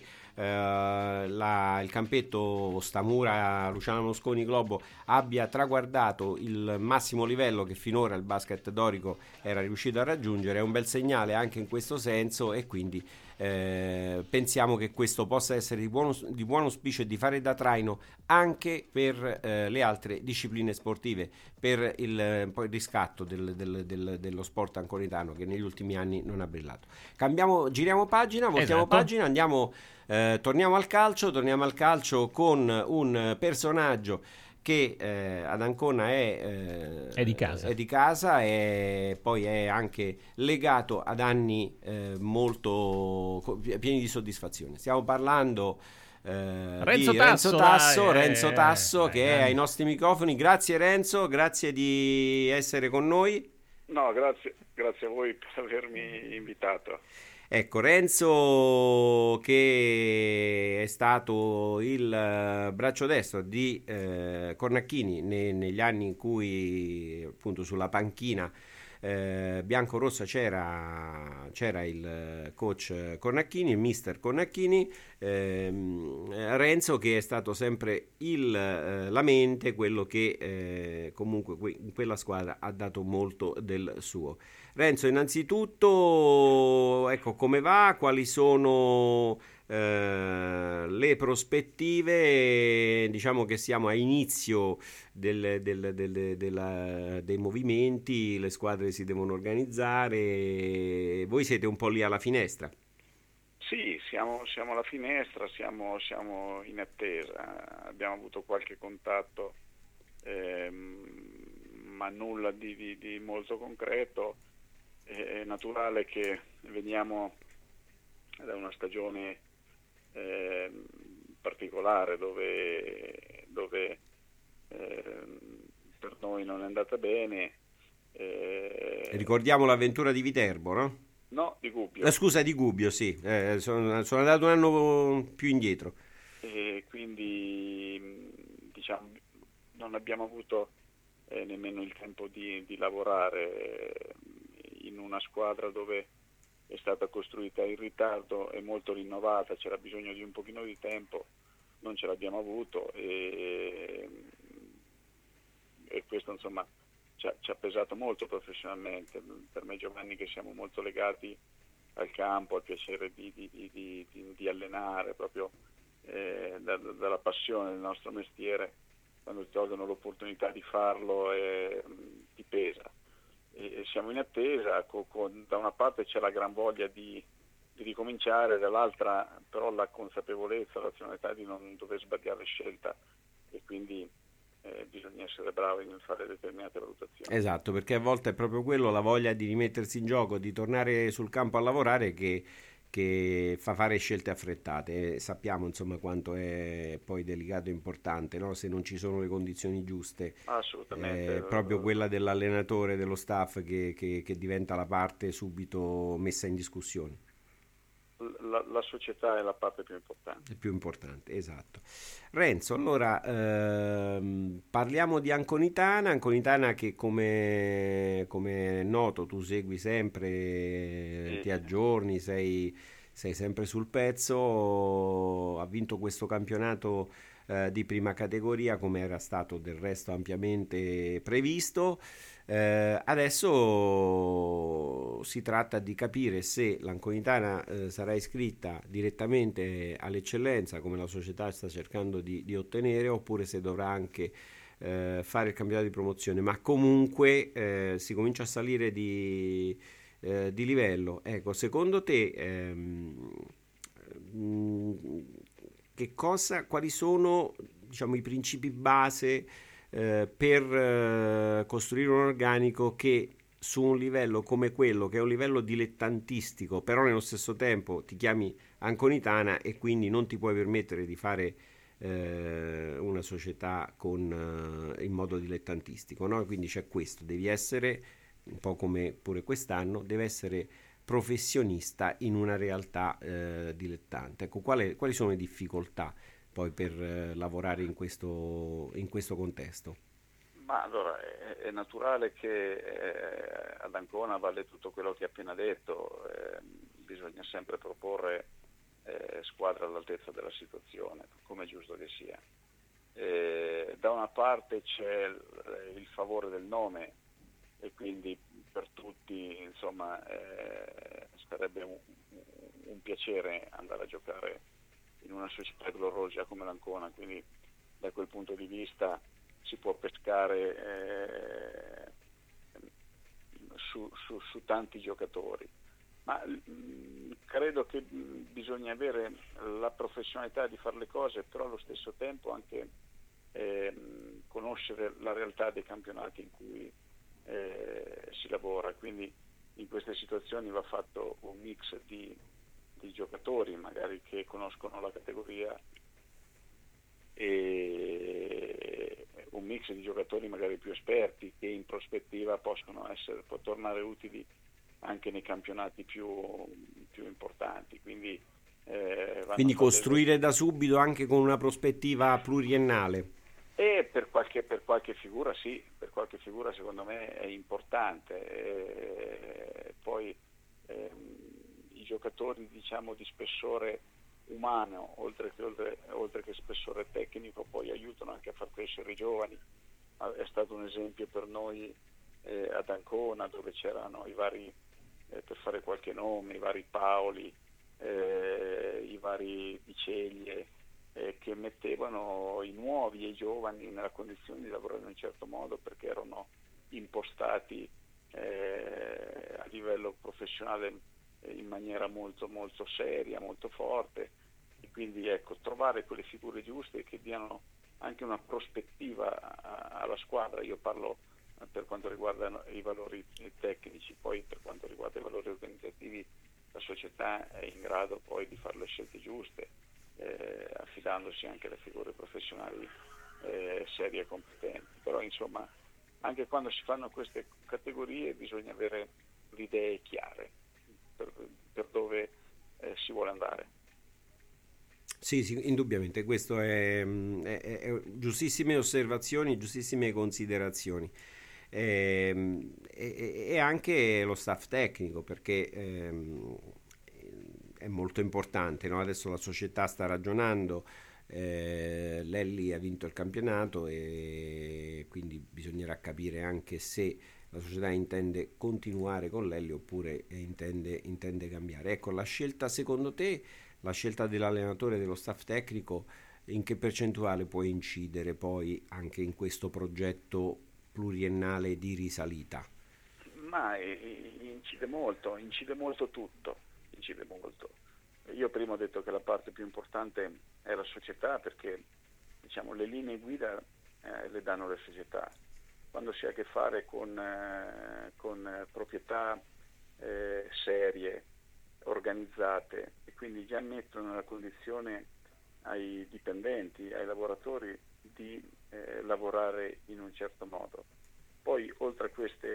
il campetto Stamura Luciano Mosconi Globo abbia traguardato il massimo livello che finora il basket dorico era riuscito a raggiungere, è un bel segnale anche in questo senso, e quindi pensiamo che questo possa essere di buon auspicio e di fare da traino anche per le altre discipline sportive, per il riscatto dello sport anconitano, che negli ultimi anni non ha brillato. Giriamo pagina, voltiamo pagina, torniamo al calcio con un personaggio che ad Ancona è di casa e poi è anche legato ad anni molto pieni di soddisfazione. Stiamo parlando Renzo di Renzo Tasso, che è ai nostri microfoni. Grazie Renzo, grazie di essere con noi. No, grazie a voi per avermi invitato. Ecco, Renzo, che è stato il braccio destro di Cornacchini negli anni in cui appunto sulla panchina bianco-rossa c'era il coach Cornacchini, il mister Cornacchini. Renzo, che è stato sempre la mente, quello che comunque in quella squadra ha dato molto del suo. Renzo, innanzitutto, ecco, come va? Quali sono le prospettive, diciamo che siamo a inizio dei movimenti, le squadre si devono organizzare, voi siete un po' lì alla finestra. Sì, siamo alla finestra, siamo in attesa, abbiamo avuto qualche contatto, ma nulla di molto concreto. È naturale che veniamo da una stagione particolare dove per noi non è andata bene. Ricordiamo l'avventura di Viterbo, no? No, di Gubbio. Scusa, di Gubbio, sì. Sono andato un anno più indietro. E quindi diciamo non abbiamo avuto nemmeno il tempo di lavorare in una squadra dove è stata costruita in ritardo e molto rinnovata, c'era bisogno di un pochino di tempo, non ce l'abbiamo avuto e questo insomma ci ha pesato molto professionalmente. Per me e Giovanni, che siamo molto legati al campo, al piacere di allenare, proprio dalla passione del nostro mestiere, quando ti tolgono l'opportunità di farlo ti pesa. E siamo in attesa, da una parte c'è la gran voglia di ricominciare, dall'altra però la consapevolezza, la razionalità di non dover sbagliare scelta, e quindi bisogna essere bravi nel fare determinate valutazioni. Esatto, perché a volte è proprio quello, la voglia di rimettersi in gioco, di tornare sul campo a lavorare, che fa fare scelte affrettate. Sappiamo insomma quanto è poi delicato e importante, no? Se non ci sono le condizioni giuste. Assolutamente. Proprio quella dell'allenatore, dello staff che diventa la parte subito messa in discussione. La società è la parte più importante. Il più importante, esatto. Renzo, allora parliamo di Anconitana che come è noto tu segui sempre, ti aggiorni, sei sempre sul pezzo, ha vinto questo campionato di prima categoria, come era stato del resto ampiamente previsto. Adesso si tratta di capire se l'Anconitana sarà iscritta direttamente all'eccellenza, come la società sta cercando di ottenere, oppure se dovrà anche fare il campionato di promozione, ma comunque si comincia a salire di livello. Ecco, secondo te quali sono, diciamo, i principi base per costruire un organico che su un livello come quello, che è un livello dilettantistico, però nello stesso tempo ti chiami Anconitana e quindi non ti puoi permettere di fare una società in modo dilettantistico, no? Quindi c'è questo, devi essere un po' come pure quest'anno, deve essere professionista in una realtà dilettante. Ecco, quali sono le difficoltà poi per lavorare in questo contesto? Ma allora è naturale che ad Ancona vale tutto quello che hai appena detto, bisogna sempre proporre squadre all'altezza della situazione, come è giusto che sia. Da una parte c'è il favore del nome, e quindi per tutti insomma sarebbe un piacere andare a giocare in una società gloriosa come l'Ancona, quindi da quel punto di vista si può pescare su tanti giocatori, ma credo che bisogna avere la professionalità di fare le cose, però allo stesso tempo anche conoscere la realtà dei campionati in cui si lavora, quindi in queste situazioni va fatto un mix di giocatori magari che conoscono la categoria e un mix di giocatori magari più esperti che in prospettiva può tornare utili anche nei campionati più importanti, quindi costruire da subito anche con una prospettiva pluriennale. E per qualche figura sì, per qualche figura secondo me è importante. Poi i giocatori diciamo di spessore umano, oltre che spessore tecnico, poi aiutano anche a far crescere i giovani. È stato un esempio per noi ad Ancona, dove c'erano i vari, per fare qualche nome, i vari Paoli, i vari Biceglie, che mettevano i nuovi e i giovani nella condizione di lavorare in un certo modo, perché erano impostati a livello professionale in maniera molto molto seria, molto forte, e quindi ecco, trovare quelle figure giuste che diano anche una prospettiva alla squadra. Io parlo per quanto riguarda i valori tecnici, poi per quanto riguarda i valori organizzativi la società è in grado poi di fare le scelte giuste, affidandosi anche alle figure professionali serie e competenti. Però insomma, anche quando si fanno queste categorie bisogna avere le idee chiare per dove si vuole andare. Sì, indubbiamente, questo è giustissime osservazioni, giustissime considerazioni. E anche lo staff tecnico, perché è molto importante, no? Adesso la società sta ragionando, Lelli ha vinto il campionato e quindi bisognerà capire anche se la società intende continuare con Lelli oppure intende cambiare. Ecco, la scelta, secondo te, la scelta dell'allenatore e dello staff tecnico, in che percentuale può incidere poi anche in questo progetto pluriennale di risalita? Ma incide molto tutto, incide molto. Io prima ho detto che la parte più importante è la società, perché diciamo le linee guida le danno le società. Quando si ha a che fare con proprietà serie, organizzate, e quindi già mettono nella condizione ai dipendenti, ai lavoratori di lavorare in un certo modo. Poi oltre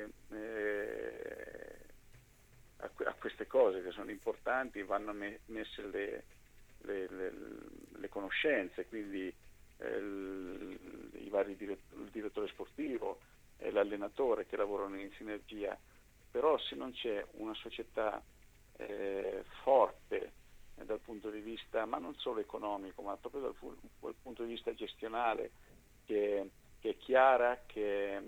a queste cose che sono importanti vanno messe le conoscenze, quindi il direttore sportivo e l'allenatore che lavorano in sinergia. Però se non c'è una società forte dal punto di vista, ma non solo economico, ma proprio dal punto di vista gestionale, che è chiara, che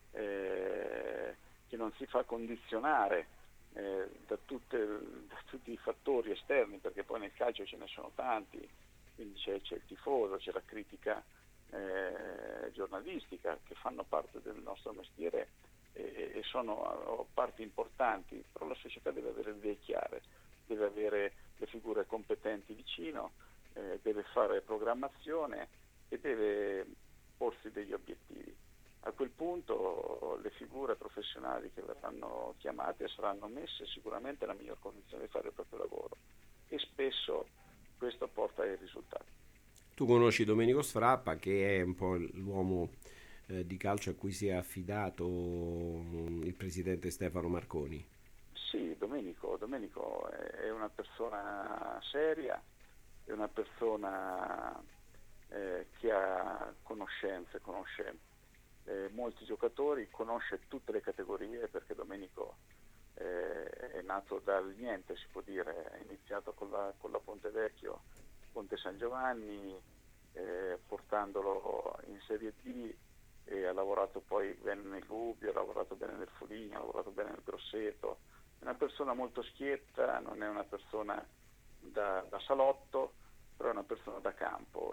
non si fa condizionare da tutti i fattori esterni, perché poi nel calcio ce ne sono tanti, quindi c'è il tifoso, c'è la critica giornalistica, che fanno parte del nostro mestiere e sono parti importanti. Però la società deve avere le idee chiare, deve avere le figure competenti vicino, deve fare programmazione e deve porsi degli obiettivi. A quel punto le figure professionali che verranno chiamate saranno messe sicuramente nella miglior condizione di fare il proprio lavoro, e spesso questo porta ai risultati. Tu conosci Domenico Sfrappa, che è un po' l'uomo di calcio a cui si è affidato il presidente Stefano Marconi. Sì, Domenico è una persona seria, è una persona che ha conoscenze, conosce molti giocatori, conosce tutte le categorie, perché Domenico è nato dal niente, si può dire, è iniziato con la Ponte Vecchio, Ponte San Giovanni, portandolo in Serie D, e ha lavorato poi bene nel Gubbio, ha lavorato bene nel Foligno, ha lavorato bene nel Grosseto. È una persona molto schietta, non è una persona da salotto, però è una persona da campo.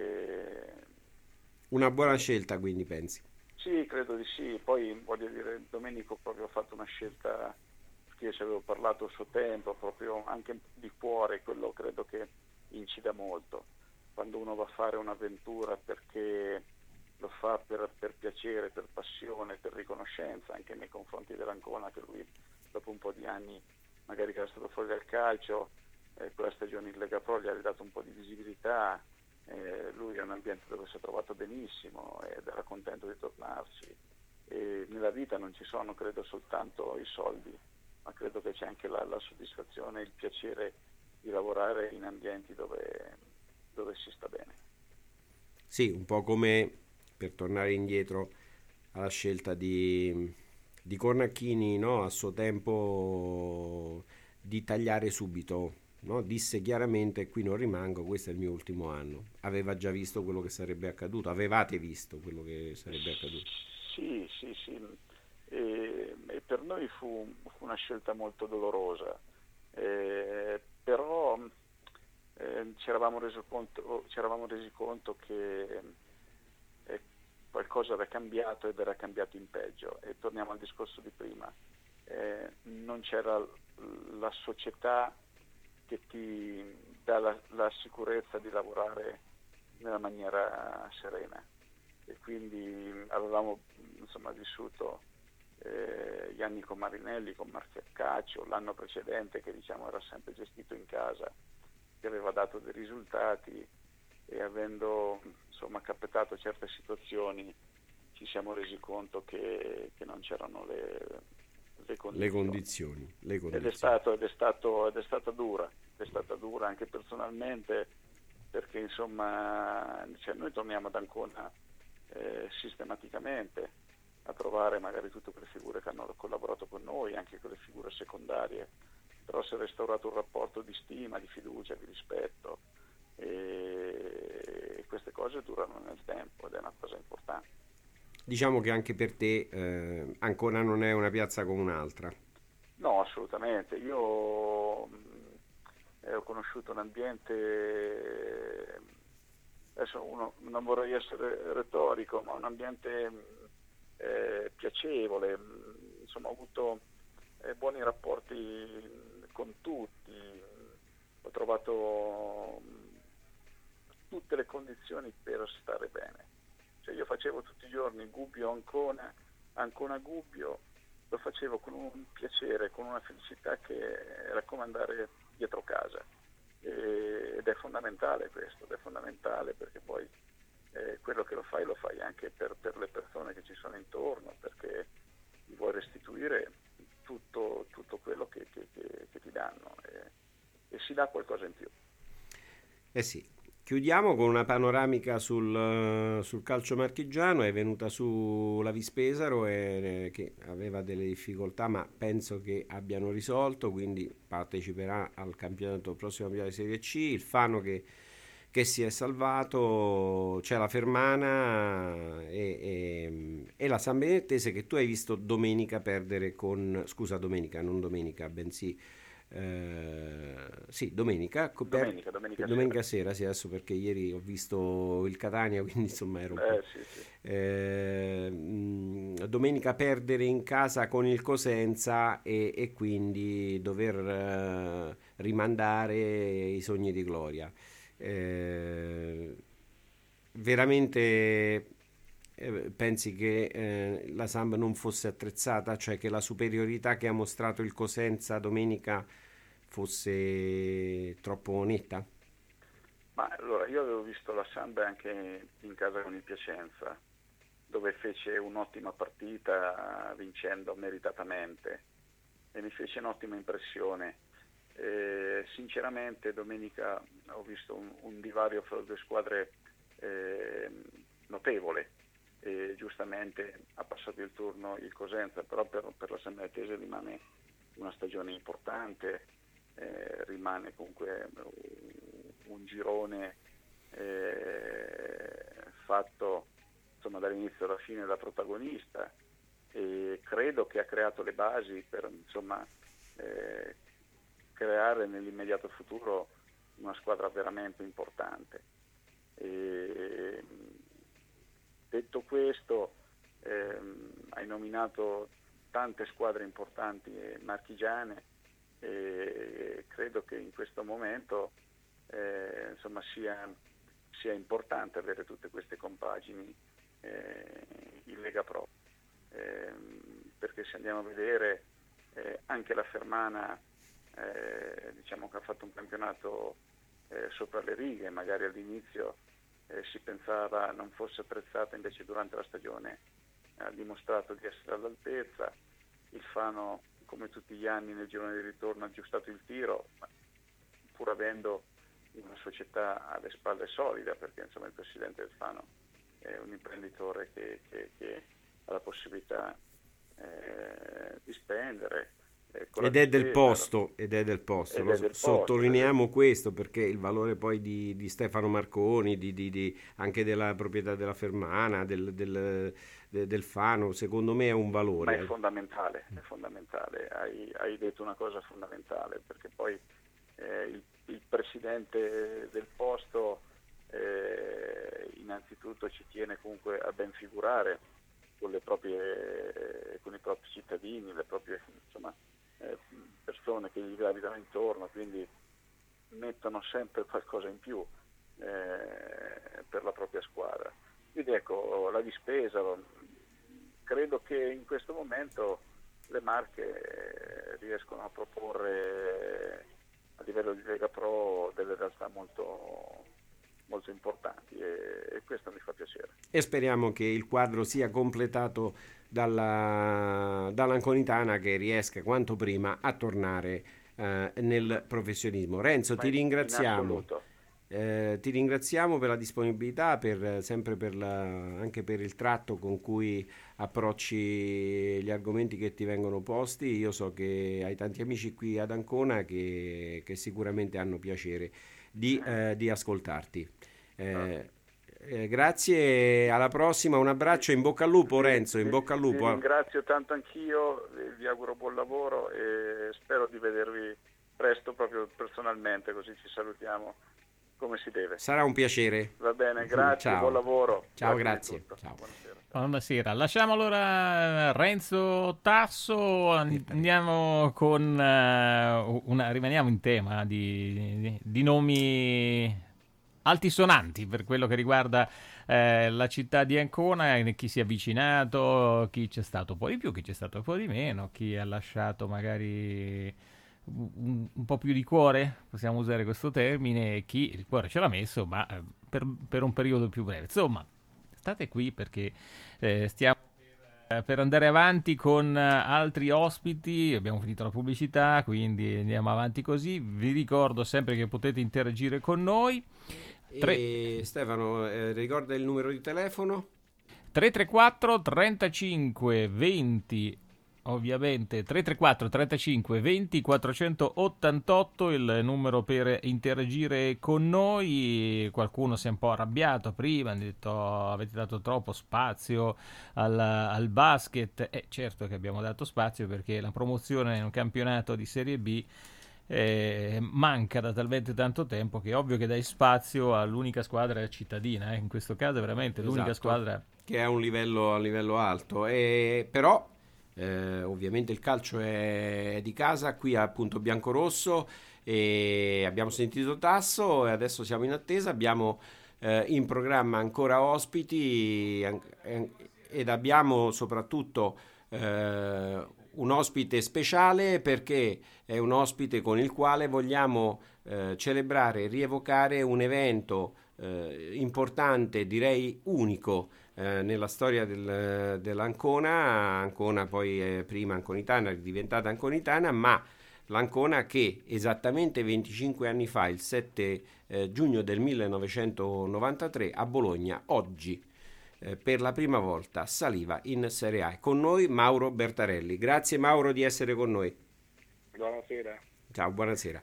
Una buona scelta, quindi, pensi? Sì, credo di sì. Poi voglio dire, Domenico proprio ha fatto una scelta, perché io ci avevo parlato a suo tempo, proprio anche di cuore, quello credo che incida molto. Quando uno va a fare un'avventura perché lo fa per piacere, per passione, per riconoscenza, anche nei confronti dell'Ancona, che lui dopo un po' di anni magari che era stato fuori dal calcio, quella stagione in Lega Pro gli ha ridato un po' di visibilità, lui è un ambiente dove si è trovato benissimo ed era contento di tornarci. E nella vita non ci sono, credo, soltanto i soldi, ma credo che c'è anche la soddisfazione, il piacere di lavorare in ambienti dove si sta bene. Sì, un po' come, per tornare indietro alla scelta di Cornacchini, no? A suo tempo, di tagliare subito, no? Disse chiaramente: qui non rimango, questo è il mio ultimo anno. Aveva già visto quello che sarebbe accaduto, avevate visto quello che sarebbe accaduto? Sì. E per noi fu una scelta molto dolorosa, però ci eravamo resi conto che qualcosa era cambiato ed era cambiato in peggio, e torniamo al discorso di prima. Non c'era la società che ti dà la sicurezza di lavorare nella maniera serena, e quindi avevamo vissuto gli anni con Marinelli, con Marchiaccaccio, l'anno precedente che era sempre gestito in casa, che aveva dato dei risultati, e avendo capitato certe situazioni ci siamo resi conto che non c'erano le condizioni. Ed è stata dura anche personalmente, perché noi torniamo ad Ancona sistematicamente a trovare magari tutte quelle figure che hanno collaborato con noi, anche quelle figure secondarie, però si è restaurato un rapporto di stima, di fiducia, di rispetto, e queste cose durano nel tempo ed è una cosa importante. Diciamo che anche per te Ancona non è una piazza come un'altra. No, assolutamente. Io ho conosciuto un ambiente, adesso non vorrei essere retorico, ma un ambiente piacevole, ho avuto buoni rapporti con tutti, ho trovato tutte le condizioni per stare bene. Io facevo tutti i giorni Gubbio Ancona, Ancona Gubbio, lo facevo con un piacere, con una felicità che era come andare dietro casa, ed è fondamentale questo, perché poi quello che lo fai anche per le persone che ci sono intorno, perché gli vuoi restituire tutto quello che ti danno, e si dà qualcosa in più. Sì. Chiudiamo con una panoramica sul calcio marchigiano. È venuta su la Vispesaro che aveva delle difficoltà, ma penso che abbiano risolto, quindi parteciperà al prossimo campionato di Serie C. Il Fano che si è salvato, c'è la Fermana e la San Benedettese, che tu hai visto domenica perdere domenica sera, sì, adesso perché ieri ho visto il Catania, quindi ero domenica perdere in casa con il Cosenza e quindi dover rimandare i sogni di gloria. Veramente pensi che la Samp non fosse attrezzata, cioè che la superiorità che ha mostrato il Cosenza domenica fosse troppo netta? Ma allora, io avevo visto la Samp anche in casa con il Piacenza, dove fece un'ottima partita vincendo meritatamente, e mi fece un'ottima impressione. Sinceramente domenica ho visto un divario fra le due squadre notevole, e giustamente ha passato il turno il Cosenza, però per la San Benedettese rimane una stagione importante, rimane comunque un girone fatto dall'inizio alla fine da protagonista, e credo che ha creato le basi per creare nell'immediato futuro una squadra veramente importante. Detto questo, hai nominato tante squadre importanti marchigiane, e credo che in questo momento sia importante avere tutte queste compagini in Lega Pro, perché se andiamo a vedere anche la Fermana che ha fatto un campionato sopra le righe, magari all'inizio si pensava non fosse attrezzata, invece durante la stagione ha dimostrato di essere all'altezza. Il Fano, come tutti gli anni nel girone di ritorno, ha aggiustato il tiro, pur avendo una società alle spalle solida, perché il presidente del Fano è un imprenditore che ha la possibilità di spendere. Ed è del posto. Sottolineiamo questo, perché il valore poi di Stefano Marconi, anche della proprietà della Fermana, del Fano, secondo me è un valore. Ma è fondamentale, hai detto una cosa fondamentale, perché poi il presidente del posto innanzitutto ci tiene comunque a ben figurare con i propri cittadini, le proprie persone che gli gravitano intorno, quindi mettono sempre qualcosa in più per la propria squadra. Quindi ecco, la dispesa, credo che in questo momento le Marche riescono a proporre a livello di Lega Pro delle realtà molto, molto importanti e questo mi fa piacere. E speriamo che il quadro sia completato dall'Anconitana, che riesca quanto prima a tornare nel professionismo. Renzo, ti ringraziamo. Ti ringraziamo per la disponibilità, anche per il tratto con cui approcci gli argomenti che ti vengono posti. Io so che hai tanti amici qui ad Ancona che sicuramente hanno piacere di ascoltarti. Grazie, alla prossima, un abbraccio, in bocca al lupo Renzo, in bocca al lupo. Vi ringrazio tanto anch'io, vi auguro buon lavoro e spero di vedervi presto proprio personalmente, così ci salutiamo come si deve. Sarà un piacere. Va bene, grazie, Ciao. buon lavoro. Ciao, grazie. Ciao. Buonasera. Lasciamo allora Renzo Tasso, andiamo con rimaniamo in tema di nomi altisonanti per quello che riguarda la città di Ancona, chi si è avvicinato, chi c'è stato un po' di più, chi c'è stato un po' di meno, chi ha lasciato magari un po' più di cuore, possiamo usare questo termine, e chi il cuore ce l'ha messo, ma per un periodo più breve. Insomma, state qui perché stiamo per andare avanti con altri ospiti. Abbiamo finito la pubblicità, quindi andiamo avanti così. Vi ricordo sempre che potete interagire con noi. Stefano, ricorda il numero di telefono? 334 35 20, ovviamente 334 35 20 488 il numero per interagire con noi. Qualcuno si è un po' arrabbiato prima, hanno detto avete dato troppo spazio al basket. Certo che abbiamo dato spazio, perché la promozione in un campionato di Serie B manca da talmente tanto tempo che è ovvio che dai spazio all'unica squadra cittadina, in questo caso è veramente l'unica squadra che ha un livello alto, però ovviamente il calcio è di casa, qui appunto biancorosso, e abbiamo sentito Tasso e adesso siamo in attesa, abbiamo in programma ancora ospiti ed abbiamo soprattutto un ospite speciale, perché è un ospite con il quale vogliamo celebrare e rievocare un evento importante, direi unico nella storia dell'Ancona. Ancona poi è prima Anconitana, è diventata Anconitana, ma l'Ancona che esattamente 25 anni fa, il 7 giugno del 1993, a Bologna, oggi per la prima volta saliva in Serie A. Con noi Mauro Bertarelli. Grazie Mauro di essere con noi. Buonasera. Ciao, buonasera.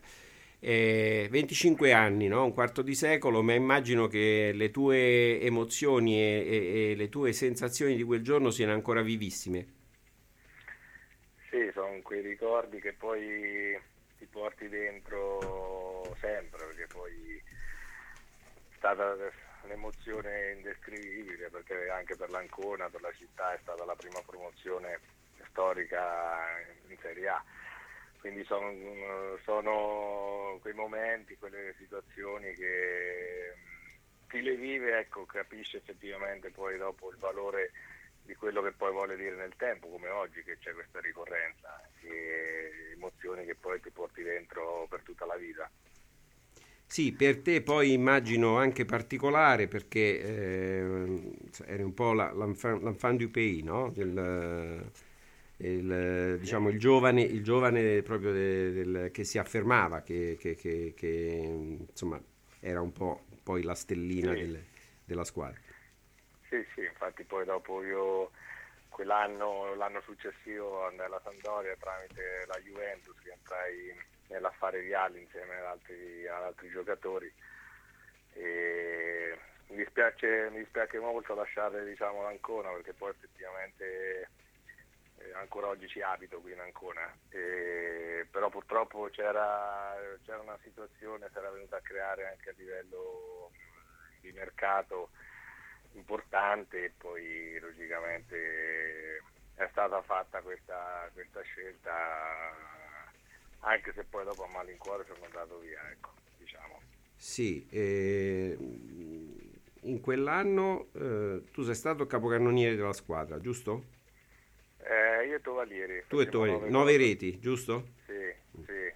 25 anni, no? Un quarto di secolo, ma immagino che le tue emozioni e le tue sensazioni di quel giorno siano ancora vivissime. Sì, sono quei ricordi che poi ti porti dentro sempre, perché poi è stata un'emozione indescrivibile, perché anche per l'Ancona, per la città, è stata la prima promozione storica in Serie A. Quindi sono quei momenti, quelle situazioni che chi le vive, ecco, capisce effettivamente poi dopo il valore di quello che poi vuole dire nel tempo, come oggi che c'è questa ricorrenza, e emozioni che poi ti porti dentro per tutta la vita. Sì, per te poi immagino anche particolare, perché eri un po' l'enfant du pays, no? Diciamo il giovane proprio che si affermava, che insomma era un po' poi la stellina della squadra. Sì, infatti poi dopo io l'anno successivo andai alla Sampdoria tramite la Juventus, che entrai nell'affare Vialli insieme ad altri giocatori, e mi dispiace molto lasciare, diciamo, l'Ancona, perché poi effettivamente ancora oggi ci abito qui in Ancona, però purtroppo c'era una situazione, si era venuta a creare anche a livello di mercato importante, e poi logicamente è stata fatta questa scelta, anche se poi dopo a malincuore sono andato via, ecco, diciamo. Sì, in quell'anno tu sei stato capocannoniere della squadra, giusto? Io e Tovalieri. Tu e Tovalieri, 9 reti, giusto? Sì, sì.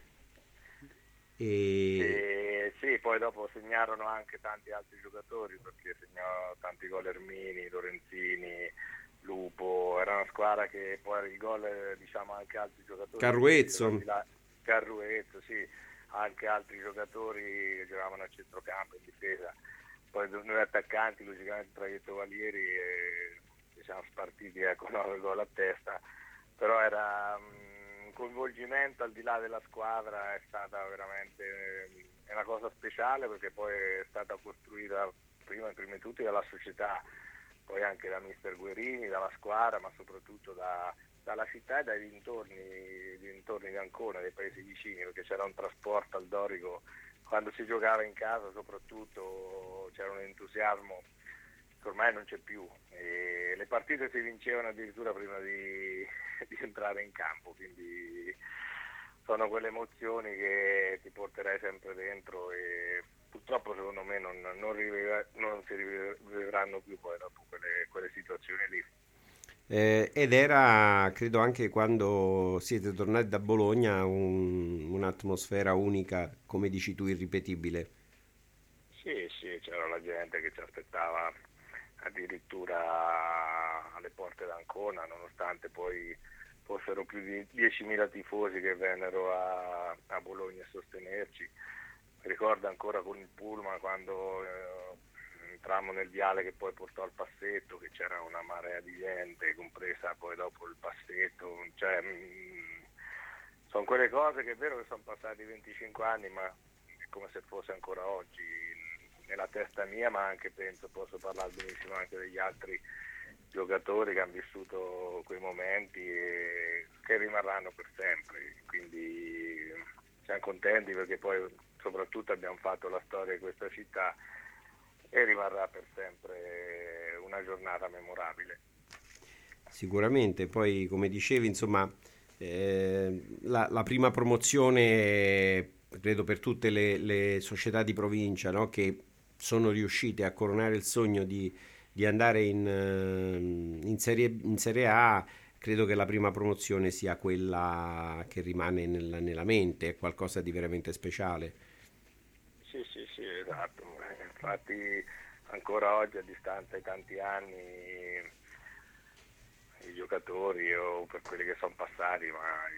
E Sì, poi dopo segnarono anche tanti altri giocatori, perché segnò tanti gol Ermini, Lorenzini, Lupo, era una squadra che poi il gol, diciamo, anche altri giocatori. Carruezzo. Carruezzo, sì, anche altri giocatori che giocavano a centrocampo, in difesa. Poi noi attaccanti, logicamente tra io e Tovalieri, ci siamo spartiti, ecco, 9 gol a testa, però era un coinvolgimento al di là della squadra, è stata veramente è una cosa speciale, perché poi è stata costruita prima di tutti dalla società, poi anche da mister Guerini, dalla squadra, ma soprattutto dalla città e dai dintorni di Ancona, dei paesi vicini, perché c'era un trasporto al Dorico, quando si giocava in casa soprattutto c'era un entusiasmo che ormai non c'è più, e le partite si vincevano addirittura prima di entrare in campo, quindi sono quelle emozioni che ti porterai sempre dentro, e purtroppo secondo me non si riviveranno più poi dopo quelle situazioni lì. Ed era, credo, anche quando siete tornati da Bologna, un'atmosfera unica, come dici tu, irripetibile. Sì, c'era la gente che ci aspettava addirittura alle porte d'Ancona, nonostante poi fossero più di 10.000 tifosi che vennero a Bologna a sostenerci. Ricordo ancora con il pullman quando entrammo nel viale che poi portò al passetto, che c'era una marea di gente, compresa poi dopo il passetto, cioè sono quelle cose che è vero che sono passati 25 anni, ma è come se fosse ancora oggi nella testa mia, ma anche penso posso parlare benissimo anche degli altri giocatori che hanno vissuto quei momenti e che rimarranno per sempre, quindi siamo contenti perché poi soprattutto abbiamo fatto la storia di questa città e rimarrà per sempre una giornata memorabile. Sicuramente, poi come dicevi, insomma, la prima promozione, credo per tutte le società di provincia, no, che sono riuscite a coronare il sogno di andare in Serie A, credo che la prima promozione sia quella che rimane nella mente, è qualcosa di veramente speciale. Sì, esatto. Infatti ancora oggi, a distanza di tanti anni, i giocatori o per quelli che sono passati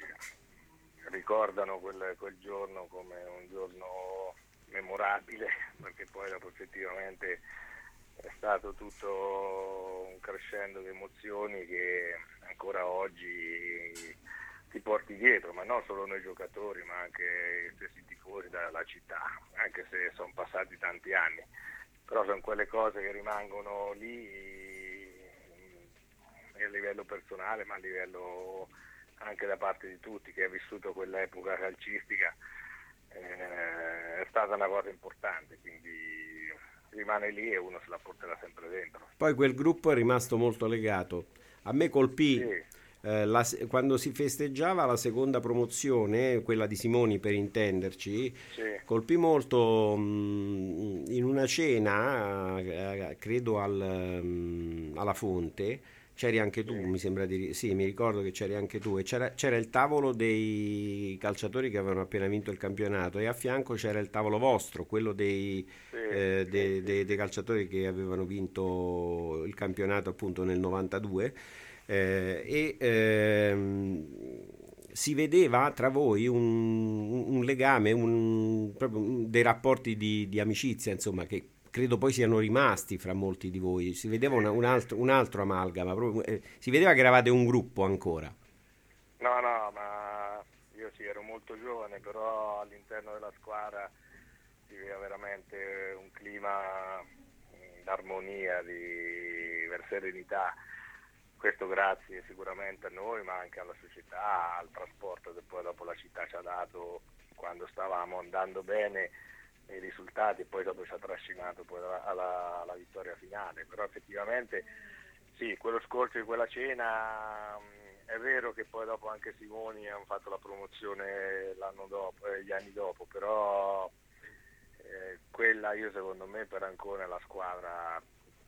ricordano quel giorno come un giorno memorabile, perché poi dopo effettivamente è stato tutto un crescendo di emozioni che ancora oggi ti porti dietro, ma non solo noi giocatori, ma anche gli stessi tifosi dalla città, anche se sono passati tanti anni, però sono quelle cose che rimangono lì a livello personale, ma a livello anche da parte di tutti che ha vissuto quell'epoca calcistica. È stata una cosa importante, quindi rimane lì e uno se la porterà sempre dentro. Poi quel gruppo è rimasto molto legato. A me colpì quando si festeggiava la seconda promozione, quella di Simoni per intenderci, colpì molto in una cena, credo alla Fonte. C'eri anche tu, mi sembra sì, mi ricordo che c'eri anche tu, e c'era il tavolo dei calciatori che avevano appena vinto il campionato, e a fianco c'era il tavolo vostro, quello dei calciatori che avevano vinto il campionato appunto nel 92, si vedeva tra voi un legame, proprio dei rapporti di amicizia, insomma, che credo poi siano rimasti fra molti di voi. Si vedeva un altro amalgama, proprio, si vedeva che eravate un gruppo ancora. No, ma io sì, ero molto giovane, però all'interno della squadra si vedeva veramente un clima d'armonia, di serenità. questo grazie sicuramente a noi, ma anche alla società, al trasporto che poi dopo la città ci ha dato quando stavamo andando bene nei risultati, e poi dopo ci ha trascinato poi alla vittoria finale. Però effettivamente sì, quello scorcio di quella cena, è vero che poi dopo anche Simoni hanno fatto la promozione l'anno dopo, gli anni dopo, però quella, io secondo me, per Ancona è la squadra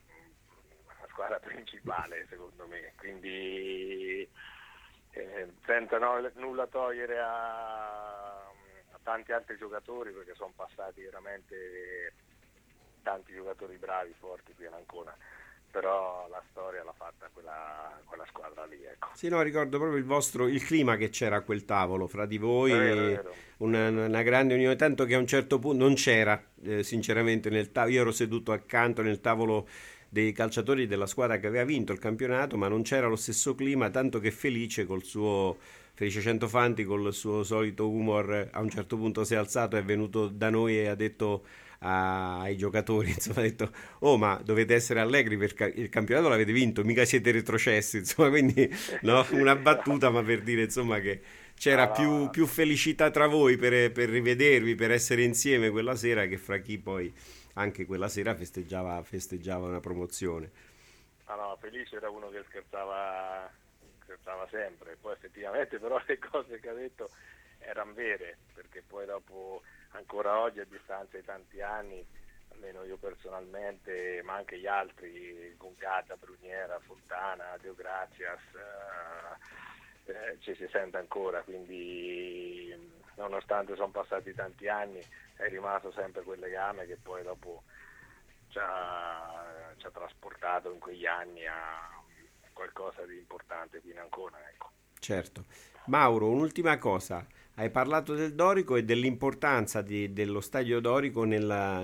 principale, secondo me, quindi senza nulla togliere a tanti altri giocatori, perché sono passati veramente tanti giocatori bravi, forti qui in Ancona, però la storia l'ha fatta quella squadra lì, ecco. Sì, no, ricordo proprio il clima che c'era a quel tavolo fra di voi, È vero. Una grande unione, tanto che a un certo punto non c'era, sinceramente, nel tavolo. Io ero seduto accanto nel tavolo dei calciatori della squadra che aveva vinto il campionato, ma non c'era lo stesso clima, tanto che Felice Centofanti col suo solito humor a un certo punto si è alzato, è venuto da noi e ha detto ai giocatori, insomma, ha detto: oh, ma dovete essere allegri perché il campionato l'avete vinto, mica siete retrocessi, insomma, quindi no, una battuta, ma per dire, insomma, che c'era più felicità tra voi per rivedervi, per essere insieme quella sera, che fra chi poi anche quella sera festeggiava una promozione. No, Felice era uno che scherzava sempre, poi effettivamente però le cose che ha detto erano vere, perché poi dopo, ancora oggi, a distanza di tanti anni, almeno io personalmente, ma anche gli altri, Gongata, Bruniera, Fontana, Deo Grazias, ci si sente ancora, quindi nonostante sono passati tanti anni è rimasto sempre quel legame che poi dopo ci ha trasportato in quegli anni a qualcosa di importante qui in Ancona, ecco. Certo. Mauro, un'ultima cosa, hai parlato del Dorico e dell'importanza dello stadio Dorico nella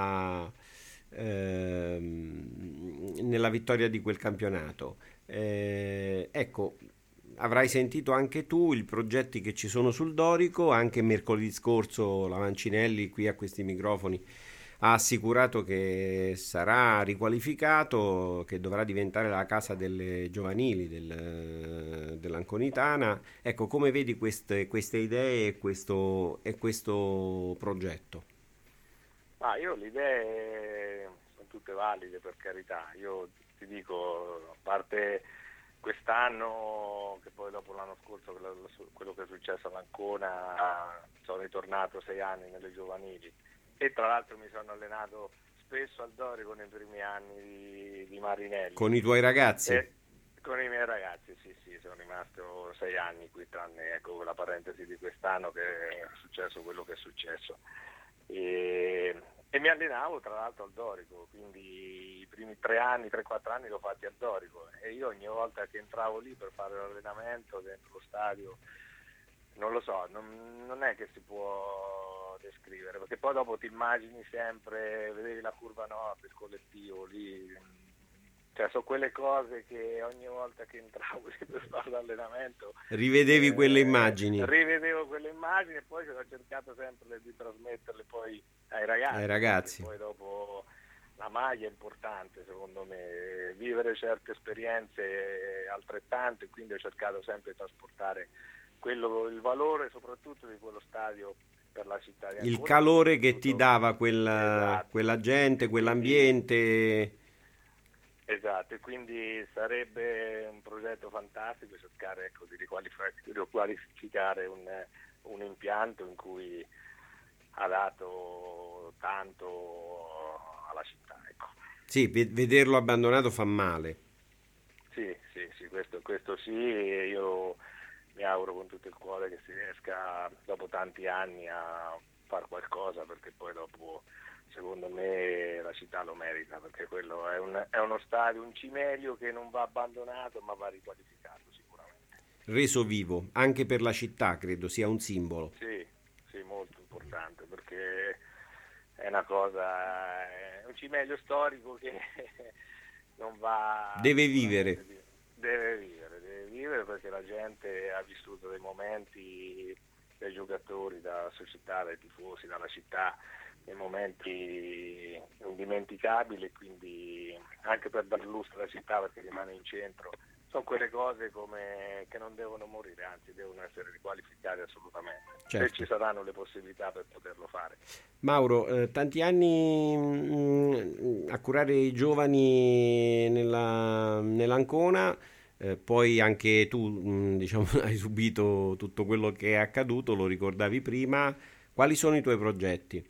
vittoria di quel campionato. Ecco, avrai sentito anche tu i progetti che ci sono sul Dorico. Anche mercoledì scorso la Mancinelli qui a questi microfoni ha assicurato che sarà riqualificato, che dovrà diventare la casa delle giovanili dell'Anconitana. Ecco, come vedi queste idee e questo progetto? Io le idee sono tutte valide, per carità. Io ti dico, a parte quest'anno, che poi dopo l'anno scorso quello che è successo all'Ancona, sono ritornato 6 anni nelle giovanili e tra l'altro mi sono allenato spesso al Dorico nei primi anni di Marinelli. Con i tuoi ragazzi? Con i miei ragazzi, sì, sono rimasto 6 anni qui, tranne, ecco, la parentesi di quest'anno che è successo quello che è successo. E mi allenavo tra l'altro al Dorico, quindi i primi 3-4 anni l'ho fatti al Dorico, e io ogni volta che entravo lì per fare l'allenamento dentro lo stadio, non lo so, non è che si può descrivere, perché poi dopo ti immagini sempre, vedevi la curva nord, il collettivo lì, cioè sono quelle cose che ogni volta che entravo lì per fare l'allenamento rivedevi quelle immagini. Rivedevo quelle immagini e poi ho cercato sempre di trasmetterle poi ai ragazzi. Poi dopo la maglia è importante, secondo me, vivere certe esperienze altrettante, quindi ho cercato sempre di trasportare il valore soprattutto di quello stadio per la città di Ancona. Il calore che ti dava quella gente, quell'ambiente. Esatto, e quindi sarebbe un progetto fantastico cercare, ecco, di riqualificare un impianto in cui ha dato tanto alla città, ecco. Sì, vederlo abbandonato fa male. Sì, questo sì, e io mi auguro con tutto il cuore che si riesca dopo tanti anni a fare qualcosa, perché poi dopo, secondo me, la città lo merita, perché quello è uno stadio, un cimelio che non va abbandonato ma va riqualificato sicuramente. Reso vivo, anche per la città credo sia un simbolo. Sì, molto importante, perché è una cosa, è un cimelio storico che non va... Deve vivere, perché la gente ha vissuto dei momenti, dai giocatori, dalla società, dai tifosi, dalla città, dei momenti indimenticabili, quindi anche per dar lustro alla città, perché rimane in centro, sono quelle cose che non devono morire, anzi devono essere riqualificate assolutamente, Certo. se ci saranno le possibilità per poterlo fare. Mauro, tanti anni a curare i giovani nell'Ancona, poi anche tu diciamo, hai subito tutto quello che è accaduto, lo ricordavi prima. Quali sono i tuoi progetti?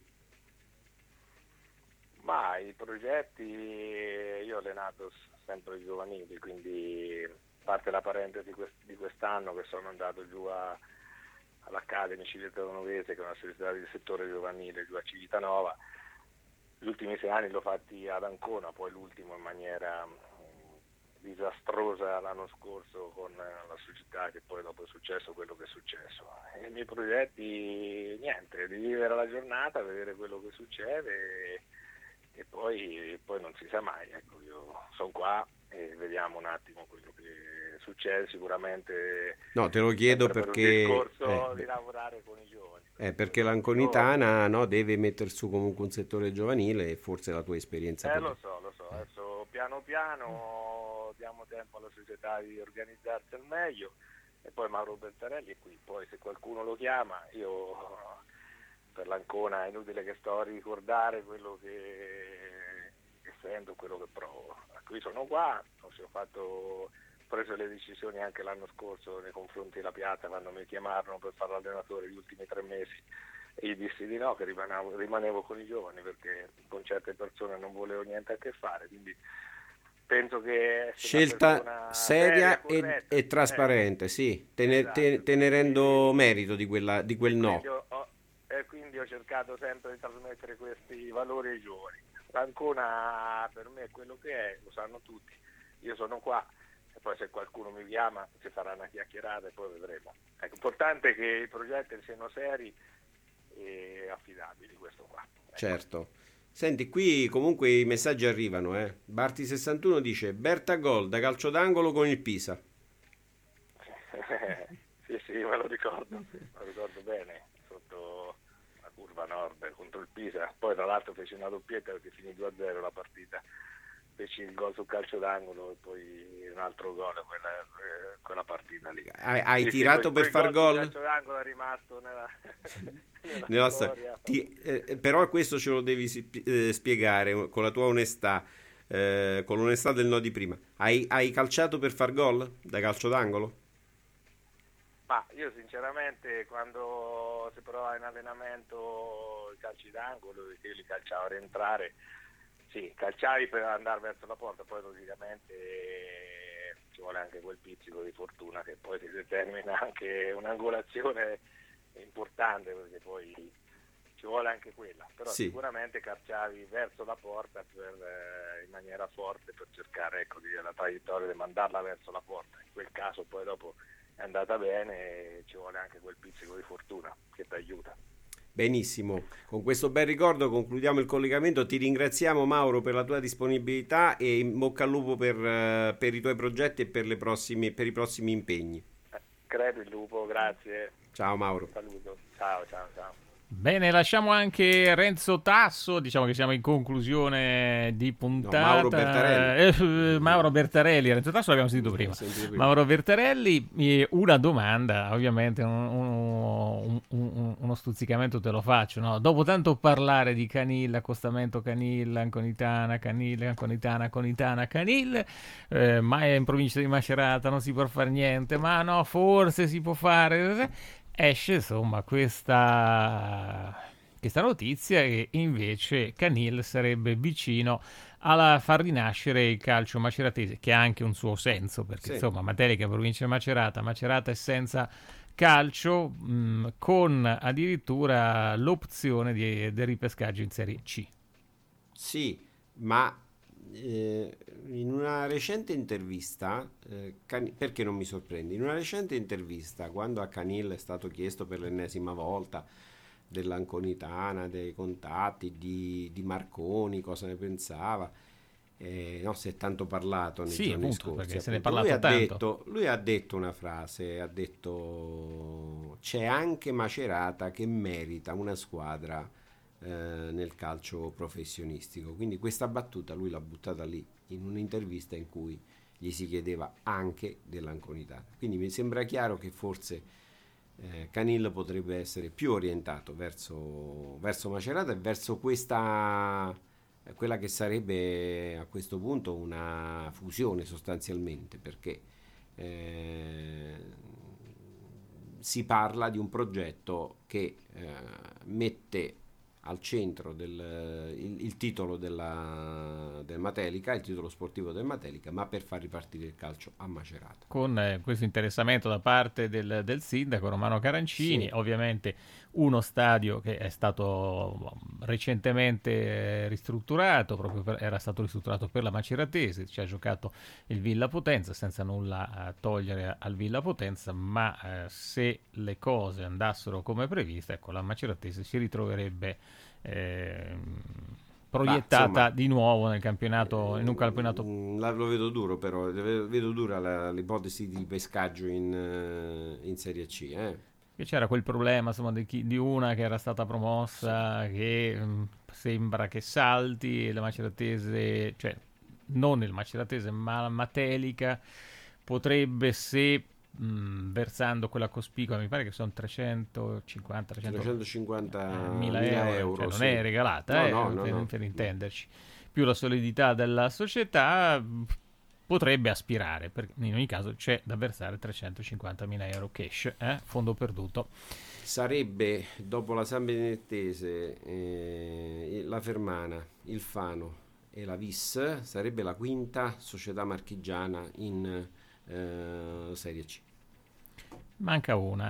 Ma i progetti, io ho allenato sempre i giovanili, quindi a parte la parentesi di quest'anno che sono andato giù all'Academy Civitanovese, che è una società di settore giovanile giù a Civitanova. Gli ultimi 6 anni l'ho fatti ad Ancona, poi l'ultimo in maniera disastrosa l'anno scorso con la società, che poi dopo è successo quello che è successo. E i miei progetti, niente, di vivere la giornata, vedere quello che succede e poi non si sa mai, ecco, io sono qua e vediamo un attimo quello che succede. Sicuramente No, te lo chiedo per perché un discorso di lavorare con i giovani. perché l'Anconitana, no, deve mettere su comunque un settore giovanile, e forse la tua esperienza Lo so, adesso piano piano diamo tempo alla società di organizzarsi al meglio, e poi Mauro Bertarelli è qui, poi se qualcuno lo chiama, io per l'Ancona è inutile che sto a ricordare quello che sento, quello che provo. Qui sono qua, ho preso le decisioni anche l'anno scorso nei confronti della Piazza, quando mi chiamarono per fare l'allenatore gli ultimi 3 mesi, e gli dissi di no, che rimanevo con i giovani perché con certe persone non volevo niente a che fare, quindi penso che scelta seria corretta, e trasparente, sì, te ne rendo merito di quel no. Quindi ho cercato sempre di trasmettere questi valori ai giovani. L'Ancona per me è quello che è, lo sanno tutti, io sono qua, e poi se qualcuno mi chiama ci sarà una chiacchierata e poi vedremo. Ecco, l'importante è che i progetti siano seri e affidabili, questo qua. Ecco. Certo. Senti, qui comunque i messaggi arrivano, Barti61 dice: Berta gol da calcio d'angolo con il Pisa. Sì, me lo ricordo bene, sotto la curva nord contro il Pisa. Poi tra l'altro feci una doppietta perché finì 2-0 la partita. Feci il gol sul calcio d'angolo e poi un altro gol quella partita lì. Hai tirato per far gol? Il calcio d'angolo è rimasto nella storia. Però questo ce lo devi spiegare con la tua onestà, con l'onestà del no di prima. Hai calciato per far gol da calcio d'angolo? Ma io sinceramente quando si provava in allenamento i calci d'angolo, io li calciavo a rientrare, sì, calciavi per andare verso la porta, poi logicamente ci vuole anche quel pizzico di fortuna che poi si determina anche un'angolazione importante, perché poi ci vuole anche quella, però sì. Sicuramente calciavi verso la porta in maniera forte per cercare la traiettoria di mandarla verso la porta. In quel caso poi dopo è andata bene e ci vuole anche quel pizzico di fortuna che ti aiuta. Benissimo, con questo bel ricordo concludiamo il collegamento. Ti ringraziamo Mauro per la tua disponibilità e in bocca al lupo per i tuoi progetti e per i prossimi impegni. Credo il lupo, grazie. Ciao Mauro. Saluto, ciao. Bene, lasciamo anche Renzo Tasso, diciamo che siamo in conclusione di puntata. No, Mauro Bertarelli, Renzo Tasso l'abbiamo sentito prima. Mauro Bertarelli, una domanda, ovviamente uno stuzzicamento te lo faccio, no? Dopo tanto parlare di Canil, accostamento Canil, Anconitana, Canil, ma è in provincia di Macerata, non si può fare niente, ma no, forse si può fare... Esce insomma questa notizia che invece Canil sarebbe vicino a far rinascere il calcio maceratese, che ha anche un suo senso, perché insomma Matelica, provincia di Macerata è senza calcio, con addirittura l'opzione del ripescaggio in Serie C. Sì, ma in una recente intervista, perché non mi sorprende? In una recente intervista, quando a Canil è stato chiesto per l'ennesima volta dell'Anconitana, dei contatti di Marconi, cosa ne pensava, no, si è tanto parlato nei giorni scorsi, perché se ne è parlato tanto. Lui ha detto una frase, ha detto: c'è anche Macerata che merita una squadra nel calcio professionistico. Quindi questa battuta lui l'ha buttata lì in un'intervista in cui gli si chiedeva anche dell'Anconitana. Quindi mi sembra chiaro che forse Canil potrebbe essere più orientato verso Macerata e verso quella che sarebbe a questo punto una fusione sostanzialmente, perché si parla di un progetto che mette al centro il titolo del Matelica, il titolo sportivo del Matelica, ma per far ripartire il calcio a Macerata. Con questo interessamento da parte del sindaco Romano Carancini, Sì. Ovviamente uno stadio che è stato recentemente ristrutturato, era stato ristrutturato per la Maceratese, ci ha giocato il Villa Potenza, senza nulla togliere al Villa Potenza, ma se le cose andassero come previsto, ecco, la Maceratese si ritroverebbe proiettata di nuovo nel campionato, in un campionato. Lo vedo duro, però vedo dura l'ipotesi di pescaggio in Serie C. Che c'era quel problema, insomma, di una che era stata promossa, che sembra che salti, la Maceratese, cioè non il Maceratese ma la Matelica potrebbe, se versando quella cospicua, mi pare che sono 350.000 euro, cioè non sì. è regalata, No. per intenderci, più la solidità della società, potrebbe aspirare, perché in ogni caso c'è da versare 350.000 euro cash, fondo perduto. Sarebbe, dopo la San Benedettese, la Fermana, il Fano e la Vis, sarebbe la quinta società marchigiana in Serie C. Manca una,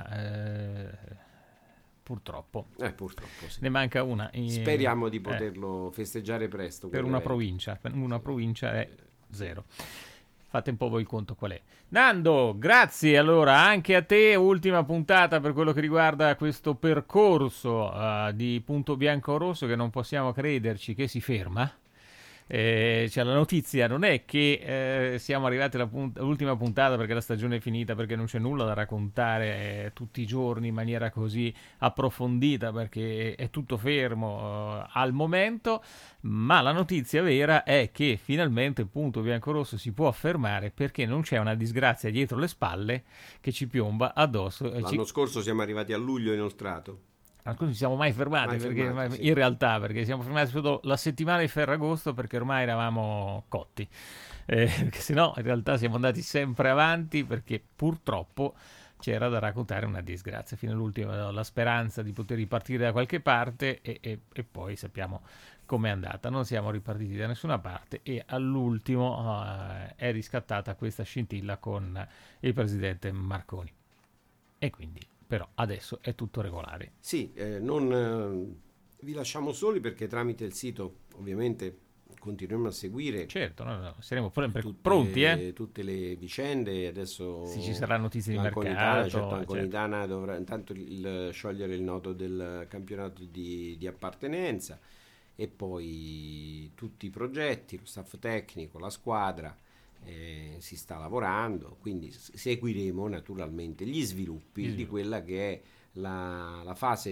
purtroppo. Purtroppo sì. Ne manca una. Speriamo di poterlo festeggiare presto. Per una provincia è 0. Fate un po' voi il conto qual è. Nando, grazie allora anche a te. Ultima puntata per quello che riguarda questo percorso di Punto Bianco Rosso, che non possiamo crederci che si ferma. Cioè, la notizia non è che siamo arrivati all'ultima puntata perché la stagione è finita, perché non c'è nulla da raccontare tutti i giorni in maniera così approfondita, perché è tutto fermo al momento, ma la notizia vera è che finalmente il Punto Biancorosso si può affermare, perché non c'è una disgrazia dietro le spalle che ci piomba addosso. L'anno scorso siamo arrivati a luglio inoltrato. Non ci siamo mai fermati, sì. In realtà, perché siamo fermati solo la settimana di Ferragosto, perché ormai eravamo cotti, perché sennò in realtà siamo andati sempre avanti, perché purtroppo c'era da raccontare una disgrazia fino all'ultimo, la speranza di poter ripartire da qualche parte e poi sappiamo com'è andata, non siamo ripartiti da nessuna parte e all'ultimo è riscattata questa scintilla con il presidente Marconi, e quindi però adesso è tutto regolare. Sì, non vi lasciamo soli, perché tramite il sito ovviamente continuiamo a seguire. Certo, saremo pronti. Tutte le vicende. Adesso sì, ci sarà notizie di mercato. Certo, Anconitana dovrà intanto sciogliere il nodo del campionato di appartenenza, e poi tutti i progetti, lo staff tecnico, la squadra. Si sta lavorando, quindi seguiremo naturalmente gli sviluppi di quella che è la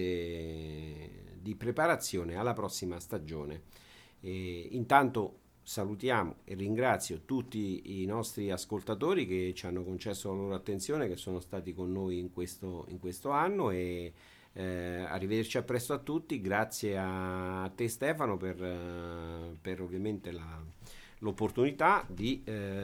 fase di preparazione alla prossima stagione. Intanto salutiamo e ringrazio tutti i nostri ascoltatori che ci hanno concesso la loro attenzione, che sono stati con noi in questo anno, e arrivederci a presto a tutti. Grazie a te Stefano per ovviamente l'opportunità di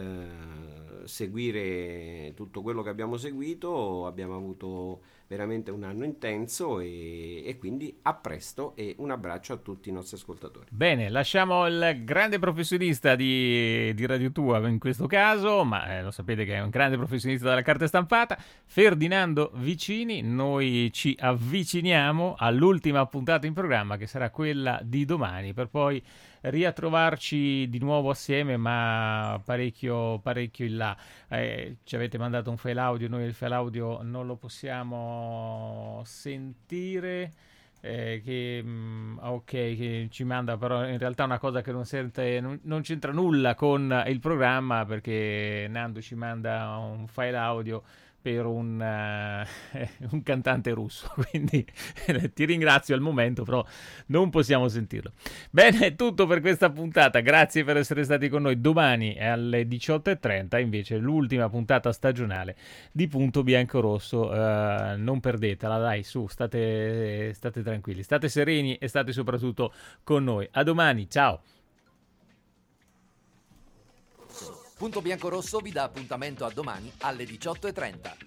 seguire tutto quello che abbiamo seguito. Abbiamo avuto veramente un anno intenso e quindi a presto, e un abbraccio a tutti i nostri ascoltatori. Bene, lasciamo il grande professionista di Radio Tua in questo caso, ma lo sapete che è un grande professionista della carta stampata, Ferdinando Vicini. Noi ci avviciniamo all'ultima puntata in programma, che sarà quella di domani, per poi ritrovarci di nuovo assieme, ma parecchio in là. Ci avete mandato un file audio, noi il file audio non lo possiamo sentire, che ci manda però in realtà una cosa che non c'entra nulla con il programma, perché Nando ci manda un file audio per un cantante russo, quindi ti ringrazio al momento, però non possiamo sentirlo. Bene, è tutto per questa puntata, grazie per essere stati con noi. Domani alle 18:30 invece l'ultima puntata stagionale di Punto Bianco Rosso, non perdetela, dai, su, state tranquilli, state sereni e state soprattutto con noi. A domani, ciao! Punto Bianco Rosso vi dà appuntamento a domani alle 18:30.